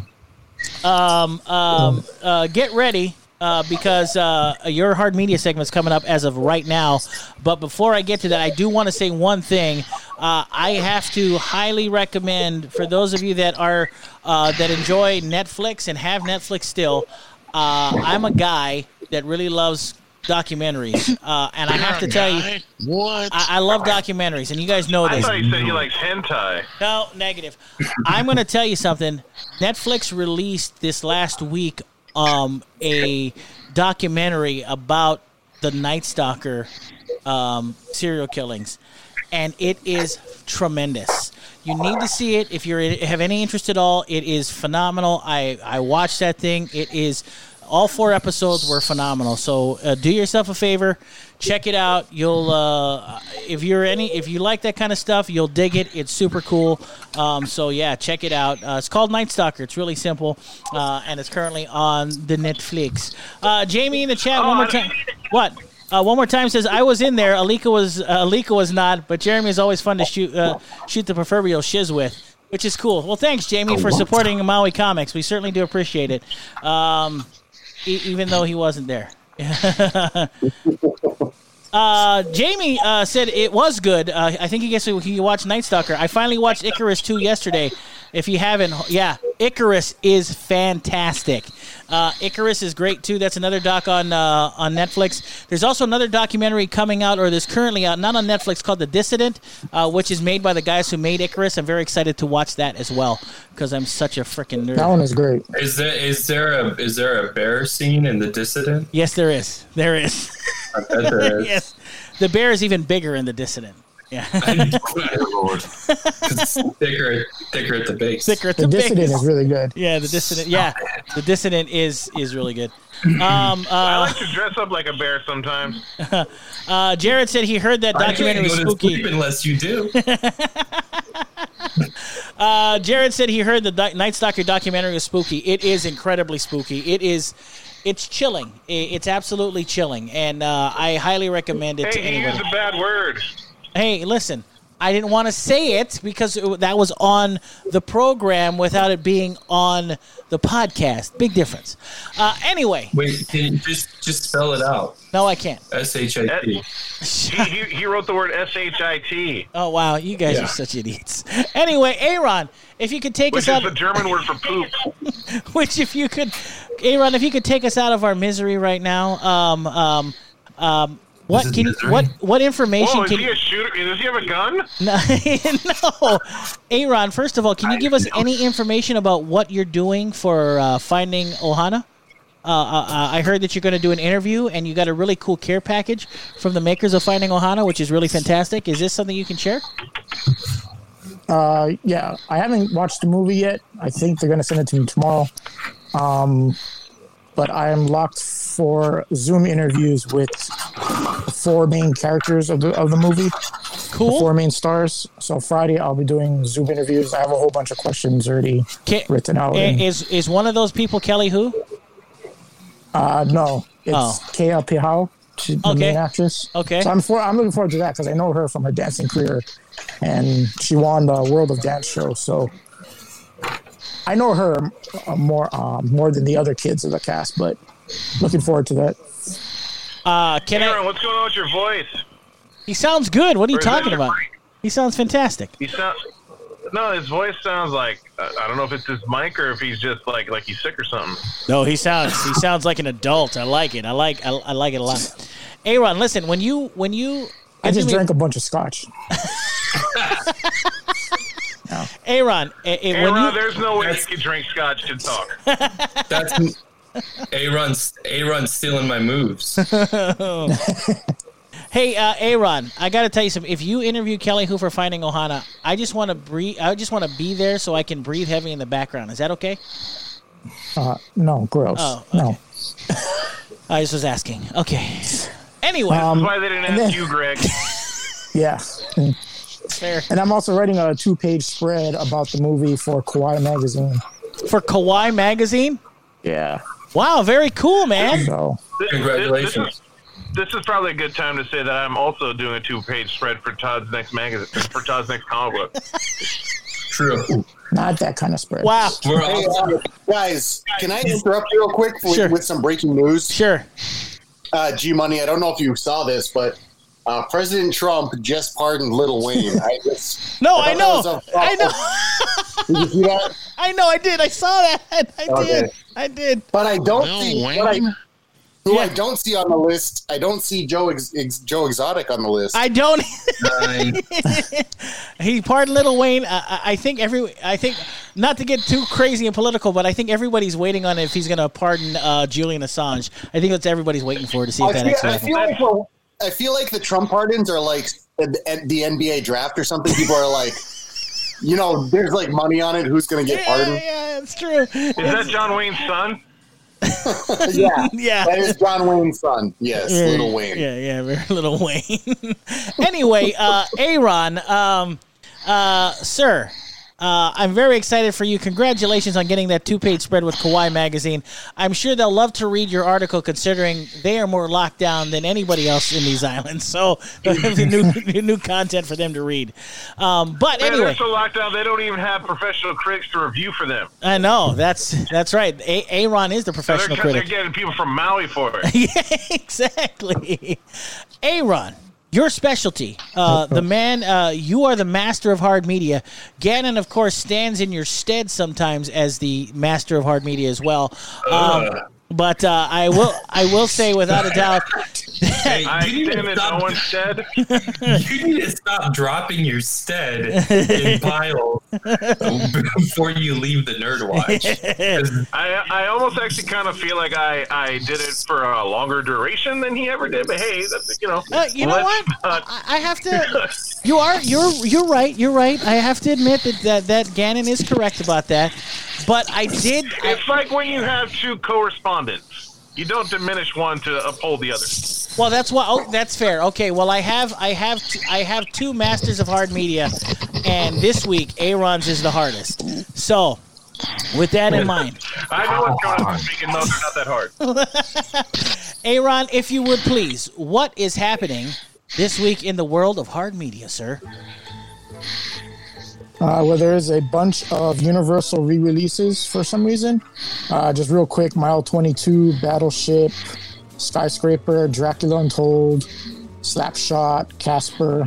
get ready because your hard media segment is coming up as of right now. But before I get to that, I do want to say one thing. I have to highly recommend for those of you that are that enjoy Netflix and have Netflix still. I'm a guy that really loves documentaries, and I have to tell you, what? I love documentaries, and you guys know I this. thought he said he likes hentai. No, negative. I'm going to tell you something. Netflix released this last week a documentary about the Night Stalker serial killings, and it is tremendous. You need to see it if you have any interest at all. It is phenomenal. I watched that thing. It is... All 4 episodes were phenomenal. So do yourself a favor, check it out. You'll if you like that kind of stuff, you'll dig it. It's super cool. So yeah, check it out. It's called Night Stalker. It's really simple, and it's currently on the Netflix. Jamie in the chat one more time. What? One more time says I was in there. Alika was not, but Jeremy is always fun to shoot the proverbial shiz with, which is cool. Well, thanks Jamie for supporting Maui Comics. We certainly do appreciate it. Even though he wasn't there. Jamie said it was good. I think he watched Night Stalker. I finally watched Icarus 2 yesterday. If you haven't, Icarus is fantastic. Icarus is great too. That's another doc on Netflix. There's also another documentary coming out, or there's currently out, not on Netflix, called The Dissident, which is made by the guys who made Icarus. I'm very excited to watch that as well because I'm such a freaking nerd. That one is great. Is there a bear scene in The Dissident? Yes, there is. There is. I bet there is. Yes, the bear is even bigger in The Dissident. Yeah. Lord. It's thicker at the base. Thicker at The the Dissident base. is really good. Yeah, The Dissident. Yeah, The Dissident is really good. I like to dress up like a bear sometimes. Jared said he heard that documentary was I can't go to spooky. sleep unless you do. Jared said he heard the Night Stalker documentary was spooky. It is incredibly spooky. It's chilling. It's absolutely chilling, and I highly recommend it to Hey, he anybody. used a bad word. Hey, listen, I didn't want to say it because that was on the program without it being on the podcast. Big difference. Anyway. Wait, can you just spell it out? No, I can't. S-H-I-T. He wrote the word S-H-I-T. Oh, wow. You guys are such idiots. Anyway, Aaron, if you could take Which us is out. the German word for poop. Which, if you could, Aaron, if you could take us out of our misery right now. What can you, what information Whoa, is can he a shooter? Does he have a gun? No, Aaron. First of all, can you give us any information about what you're doing for Finding Ohana? I heard that you're going to do an interview, and you got a really cool care package from the makers of Finding Ohana, which is really fantastic. Is this something you can share? Yeah, I haven't watched the movie yet. I think they're going to send it to me tomorrow. But I am locked for Zoom interviews with the 4 main characters of the movie. Cool. The 4 main stars. So Friday I'll be doing Zoom interviews. I have a whole bunch of questions already written out. Is one of those people Kelly Hu? No, it's Kea Pihau. She's the main actress. Okay. So I'm looking forward to that because I know her from her dancing career, and she won the World of Dance show. So I know her more than the other kids of the cast, but looking forward to that. Aaron, what's going on with your voice? He sounds good. What are you talking about? He sounds fantastic. No, his voice sounds like I don't know if it's his mic or if he's just like he's sick or something. No, he sounds like an adult. I like it. I like it a lot. Aaron, listen, when you I just drank a bunch of scotch. Aaron, there's no way you can drink scotch and talk. That's Aaron's stealing my moves. Hey, Aaron, I got to tell you something. If you interview Kelly Hu for Finding Ohana, I just want to breathe. I just want to be there so I can breathe heavy in the background. Is that okay? No, gross. Oh, okay. No. I just was asking. Okay. Anyway, that's why they didn't ask you, Greg. Yeah. Fair. And I'm also writing a 2-page spread about the movie for Kawaii Magazine. For Kawaii Magazine? Yeah. Wow, very cool, man. So, Congratulations. This is probably a good time to say that I'm also doing a 2-page spread for Todd's next magazine, for Todd's next comic book. True. not that kind of spread. Wow. Hey, guys, can I interrupt you real quick with some breaking news? Sure. G Money, I don't know if you saw this, but President Trump just pardoned Lil Wayne. I know. Did you see that? I know. I did. I saw that. I did. But I don't Lil see Wayne? I don't see on the list. I don't see Joe Exotic on the list. I don't. He pardoned Lil Wayne. I think not to get too crazy and political, but I think everybody's waiting on if he's going to pardon Julian Assange. I think that's everybody's waiting for to see if that actually happens. I feel like the Trump pardons are like the NBA draft or something. People are like, there's like money on it. Who's going to get pardoned? Yeah, it's true. Is that John Wayne's son? Yeah. That is John Wayne's son. Yes, Lil Wayne. Yeah, very Lil Wayne. Anyway, Aaron, sir, I'm very excited for you. Congratulations on getting that 2-page spread with Kawaii Magazine. I'm sure they'll love to read your article, considering they are more locked down than anybody else in these islands. So there's new content for them to read. But anyway, they're so locked down they don't even have professional critics to review for them. I know that's right. Aaron is the professional critic. They're getting people from Maui for it. Yeah, exactly. Aaron. Your specialty, the man, you are the master of hard media. Gannon, of course, stands in your stead sometimes as the master of hard media as well. But I will say without a doubt. Hey, you need to stop dropping your stead in piles before you leave the Nerd Watch. I almost actually kind of feel like I did it for a longer duration than he ever did. But hey, that's you know what? I have to. You're right. You're right. I have to admit that Gannon is correct about that. But I did. It's like when you have two correspondents. You don't diminish one to uphold the other. Well, that's why. Oh, that's fair. Okay. Well, I have two masters of hard media, and this week Aaron's is the hardest. So, with that in mind, I know what's going on. Speaking, no, they're not that hard. Aaron, if you would please, what is happening this week in the world of hard media, sir? Well, there is a bunch of Universal re-releases for some reason. Just real quick, Mile 22, Battleship, Skyscraper, Dracula Untold, Slapshot, Casper,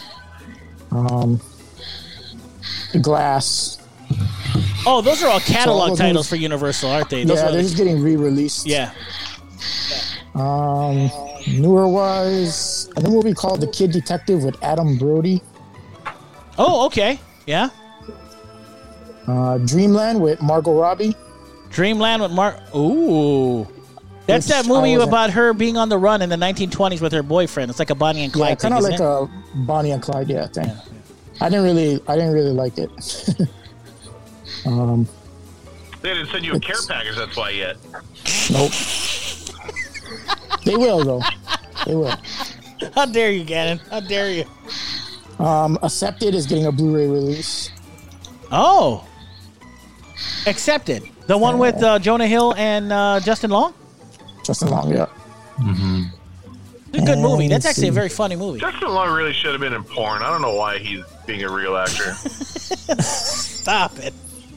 Glass. Oh, those are all catalog titles for Universal, aren't they? They're just getting re-released. Yeah. Newer wise, a new movie called The Kid Detective with Adam Brody. Oh, okay. Yeah. Dreamland with Margot Robbie. Dreamland with Ooh. That's that movie about her being on the run in the 1920s with her boyfriend. It's like a Bonnie and Clyde thing, kind of like a Bonnie and Clyde, thing. Yeah. I didn't really like it. They didn't send you a care package, that's why yet. Nope. They will, though. They will. How dare you, Gannon? How dare you? Accepted is getting a Blu-ray release. Oh. Accepted. The one with Jonah Hill and Justin Long? Justin Long, yeah. Mm-hmm. It's a good movie. That's actually a very funny movie. Justin Long really should have been in porn. I don't know why he's being a real actor. Stop it.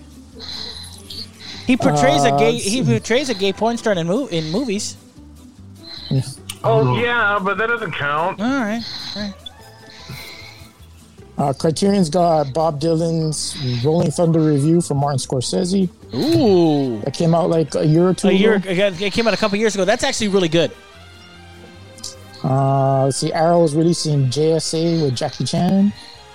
He portrays a gay porn star in movies. Oh, yeah, but that doesn't count. All right. Criterion's got Bob Dylan's Rolling Thunder review from Martin Scorsese. Ooh. That came out like a year or two ago. It came out a couple years ago. That's actually really good. Let's see, Arrow is releasing JSA with Jackie Chan.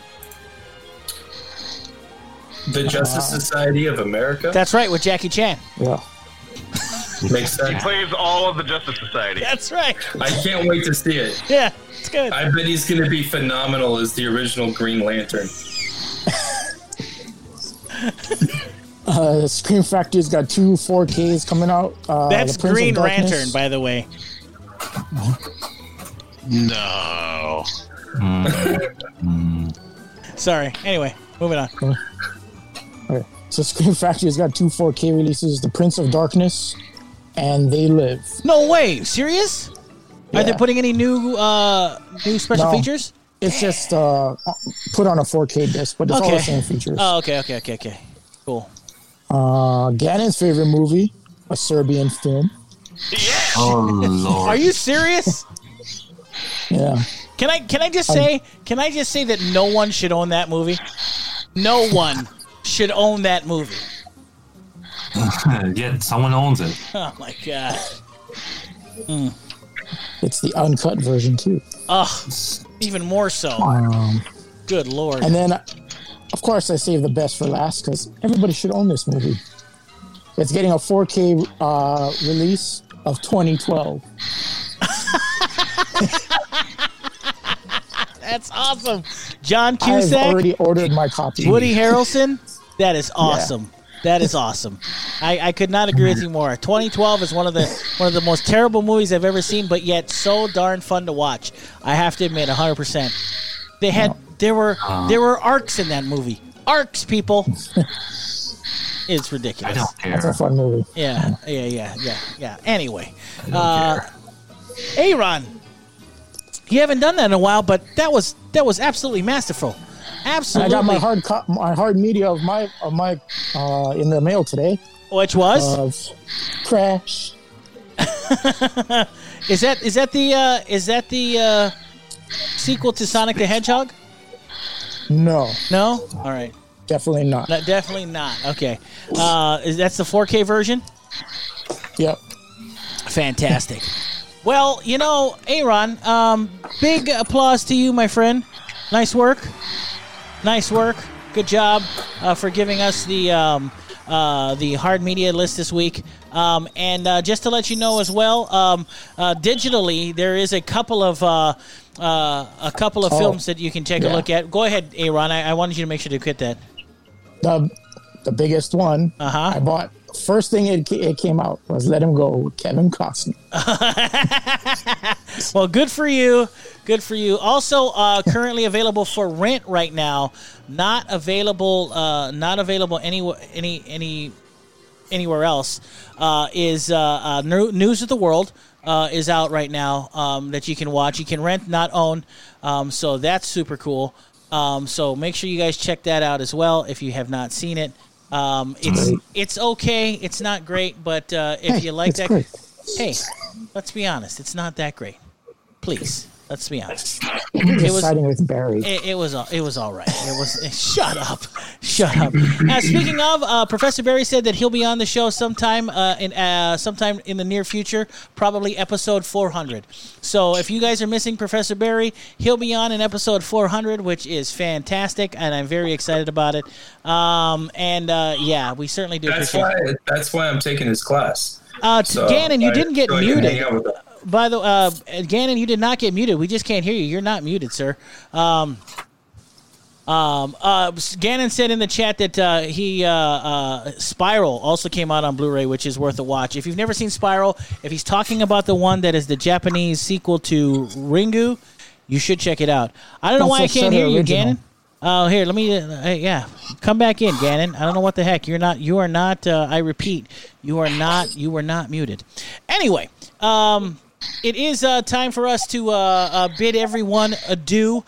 The Justice Society of America. That's right, with Jackie Chan. Yeah. Makes He sense. plays all of the Justice Society. That's right. I can't wait to see it. Yeah, it's good. I bet he's going to be phenomenal as the original Green Lantern. Scream Factory's got 2 4Ks coming out. That's The Prince of Green Darkness. Lantern, by the way. No. Sorry. Anyway, moving on. Okay. So Scream Factory's got 2 4K releases: The Prince of Darkness and They Live. No way. Serious? Are they Yeah. putting any new special No. features? It's just put on a 4K disc, but it's all the same features. Oh, okay. Cool. Gannon's favorite movie, a Serbian film. Oh Lord! Are you serious? Yeah. Can I just say that no one should own that movie? No one should own that movie. Yeah, someone owns it. Oh my god. It's the uncut version too. Ugh. Even more so. Good lord. And then, of course, I saved the best for last because everybody should own this movie. It's getting a 4K release of 2012. That's awesome. John I've Cusack, already ordered my copy. Woody Harrelson. That is awesome. That is awesome. I could not agree with you more. 2012 is one of the most terrible movies I've ever seen, but yet so darn fun to watch. I have to admit, 100%. There were arcs in that movie. Arcs, people. It's ridiculous. I don't care. That's a fun movie. Yeah. Anyway, Aaron, you haven't done that in a while, but that was absolutely masterful. Absolutely. I got my hard media of my in the mail today. Which was Crash. Is that the sequel to Sonic the Hedgehog? No, No. All right. definitely not. Definitely not. Okay. That's the 4K version. Yep. Fantastic. Well, Aaron, big applause to you, my friend. Nice work. Good job for giving us the hard media list this week. And just to let you know as well, digitally there is a couple of films that you can take a look at. Go ahead, Aaron. I wanted you to make sure to get that. The biggest one I bought. First thing it came out was Let Him Go with Kevin Costner. Well, good for you. Also, currently available for rent right now. Not available anywhere else. Is News of the World is out right now that you can watch. You can rent, not own. So that's super cool. So make sure you guys check that out as well if you have not seen it. It's okay. It's not great, but if you like that, great. hey, let's be honest. It's not that great. Please, let's be honest. It was siding with Barry. It was all right. It was. Shut up. Speaking of, Professor Barry said that he'll be on the show sometime in the near future, probably episode 400. So if you guys are missing Professor Barry, he'll be on in episode 400, which is fantastic, and I'm very excited about it. We certainly do. That's why I'm taking his class. Gannon, you didn't get muted. Hang out with him. By the way, Gannon, you did not get muted. We just can't hear you. You're not muted, sir. Gannon said in the chat that Spiral also came out on Blu-ray, which is worth a watch. If you've never seen Spiral, if he's talking about the one that is the Japanese sequel to Ringu, you should check it out. I don't know why I can't hear you, Gannon. Oh, here, let me. Come back in, Gannon. I don't know what the heck. You are not. I repeat, you are not muted. Anyway, it is time for us to bid everyone adieu.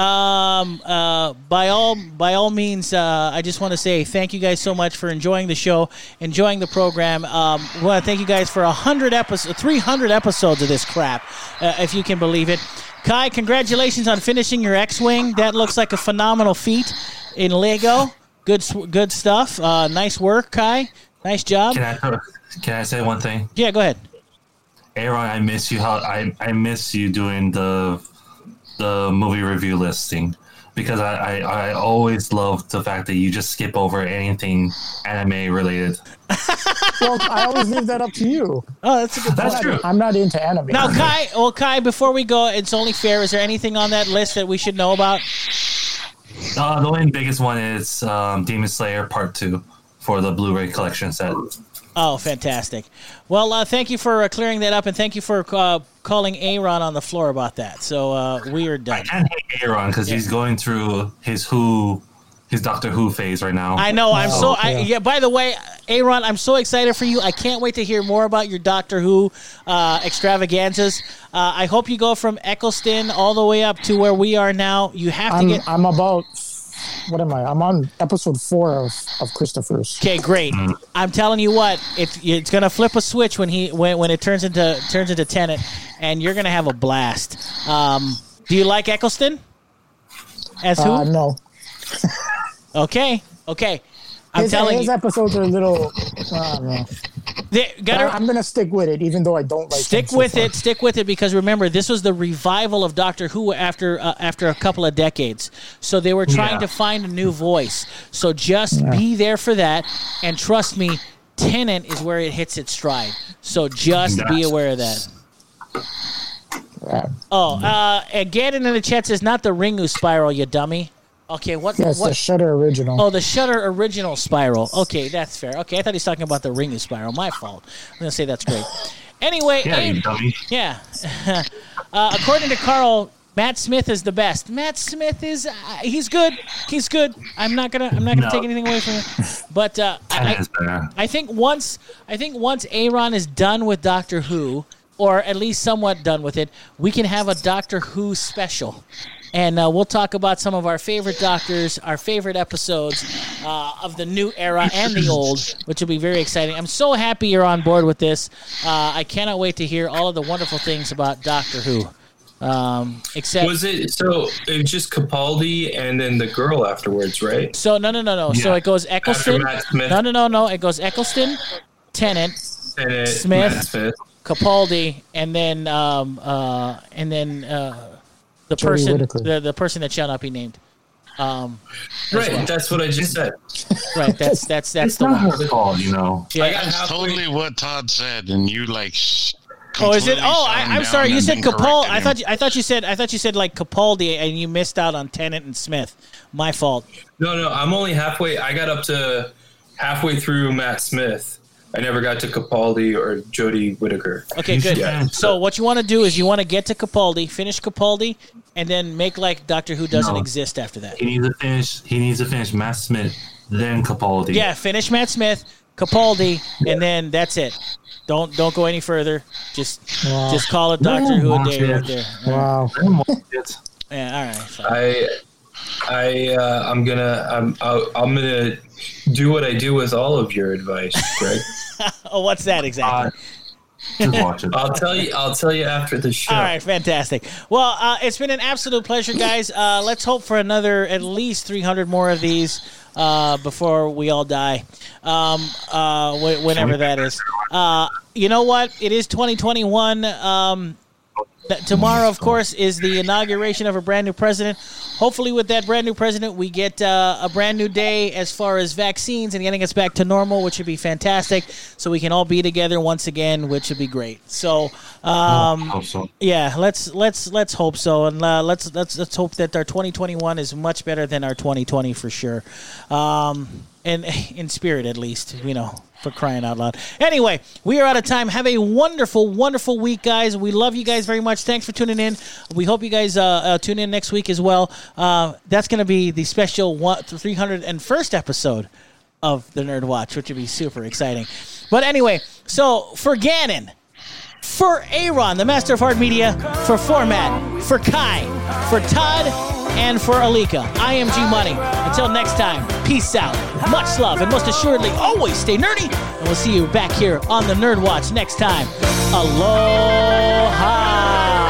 By all means, I just want to say thank you guys so much for enjoying the show, enjoying the program. We want to thank you guys for 300 episodes of this crap, if you can believe it. Kai, congratulations on finishing your X-Wing. That looks like a phenomenal feat in Lego. Good stuff. Nice work, Kai. Nice job. Can I say one thing? Yeah, go ahead. Aaron, I miss you. I miss you doing the movie review listing, because I always love the fact that you just skip over anything anime related. Well, I always leave that up to you. Oh, that's a good point. That's true. I'm not into anime. Now, Kai, before we go, it's only fair. Is there anything on that list that we should know about? The only biggest one is Demon Slayer Part 2 for the Blu-ray collection set. Oh, fantastic. Well, thank you for clearing that up, and thank you for calling Aaron on the floor about that. So we are done. I can't hate Aaron because he's going through his Doctor Who phase right now. I know. By the way, Aaron, I'm so excited for you. I can't wait to hear more about your Doctor Who extravaganzas. I hope you go from Eccleston all the way up to where we are now. You have to get. I'm about. What am I? I'm on episode 4 of Christopher's. Okay, great. I'm telling you what, it's gonna flip a switch when it turns into Tenet, and you're gonna have a blast. Do you like Eccleston? As who? No. Okay. I'm telling his you, episodes are a little. No. I'm gonna stick with it, even though I don't like. Stick with it, because remember, this was the revival of Doctor Who after a couple of decades. So they were trying to find a new voice. So just be there for that, and trust me, Tenet is where it hits its stride. So just be aware of that. Again, in the chat says not the Ringu spiral, you dummy. Okay, what? Yes, the Shudder original. Oh, the Shudder original spiral. Okay, that's fair. Okay, I thought he was talking about the Ringu spiral. My fault. I'm going to say that's great. Anyway, you dummy. Yeah. According to Carl, Matt Smith is the best. Matt Smith is he's good. He's good. I'm not gonna take anything away from him. But I think once Aaron is done with Doctor Who, or at least somewhat done with it, we can have a Doctor Who special. And we'll talk about some of our favorite Doctors, our favorite episodes of the new era and the old, which will be very exciting. I'm so happy you're on board with this. I cannot wait to hear all of the wonderful things about Doctor Who. Except was it just Capaldi and then the girl afterwards, right? So no. Yeah. So it goes Eccleston. No. It goes Eccleston, Tennant, Smith, Capaldi, and then the person that shall not be named. Right, that's what I just said. Right, that's the not one. her fault, you know. Yeah. That's totally what Todd said, and you like. Oh, is it? Oh, I'm sorry. You said Capaldi. I thought you said like Capaldi, and you missed out on Tennant and Smith. My fault. No. I'm only halfway. I got up to halfway through Matt Smith. I never got to Capaldi or Jodie Whittaker. Okay, good. Yeah. So what you want to do is you want to get to Capaldi, finish Capaldi, and then make like Doctor Who doesn't exist after that. He needs to finish Matt Smith, then Capaldi. Yeah, finish Matt Smith, Capaldi, and then that's it. Don't go any further. Just call it Doctor Who a day right there. Wow. Yeah. All right. Fine. I'm gonna do what I do with all of your advice, Greg. Oh, what's that exactly? Just watch it. I'll tell you after the show. All right, fantastic. Well, it's been an absolute pleasure, guys. Let's hope for another at least 300 more of these before we all die, whenever that is. You know what? It is 2021. Tomorrow, of course, is the inauguration of a brand new president. Hopefully, with that brand new president, we get a brand new day as far as vaccines and getting us back to normal, which would be fantastic. So we can all be together once again, which would be great. So, yeah, let's hope so, and let's hope that our 2021 is much better than our 2020 for sure, and in spirit at least, for crying out loud. Anyway, we are out of time. Have a wonderful, wonderful week, guys. We love you guys very much. Thanks for tuning in. We hope you guys tune in next week as well. That's going to be the special 301st episode of the Nerd Watch, which would be super exciting. But anyway, so for Gannon, for Aaron, the Master of Hard Media, for Format, for Kai, for Todd, and for Alika, I am G Money. Until next time, peace out, much love, and most assuredly, always stay nerdy. And we'll see you back here on the Nerd Watch next time. Aloha!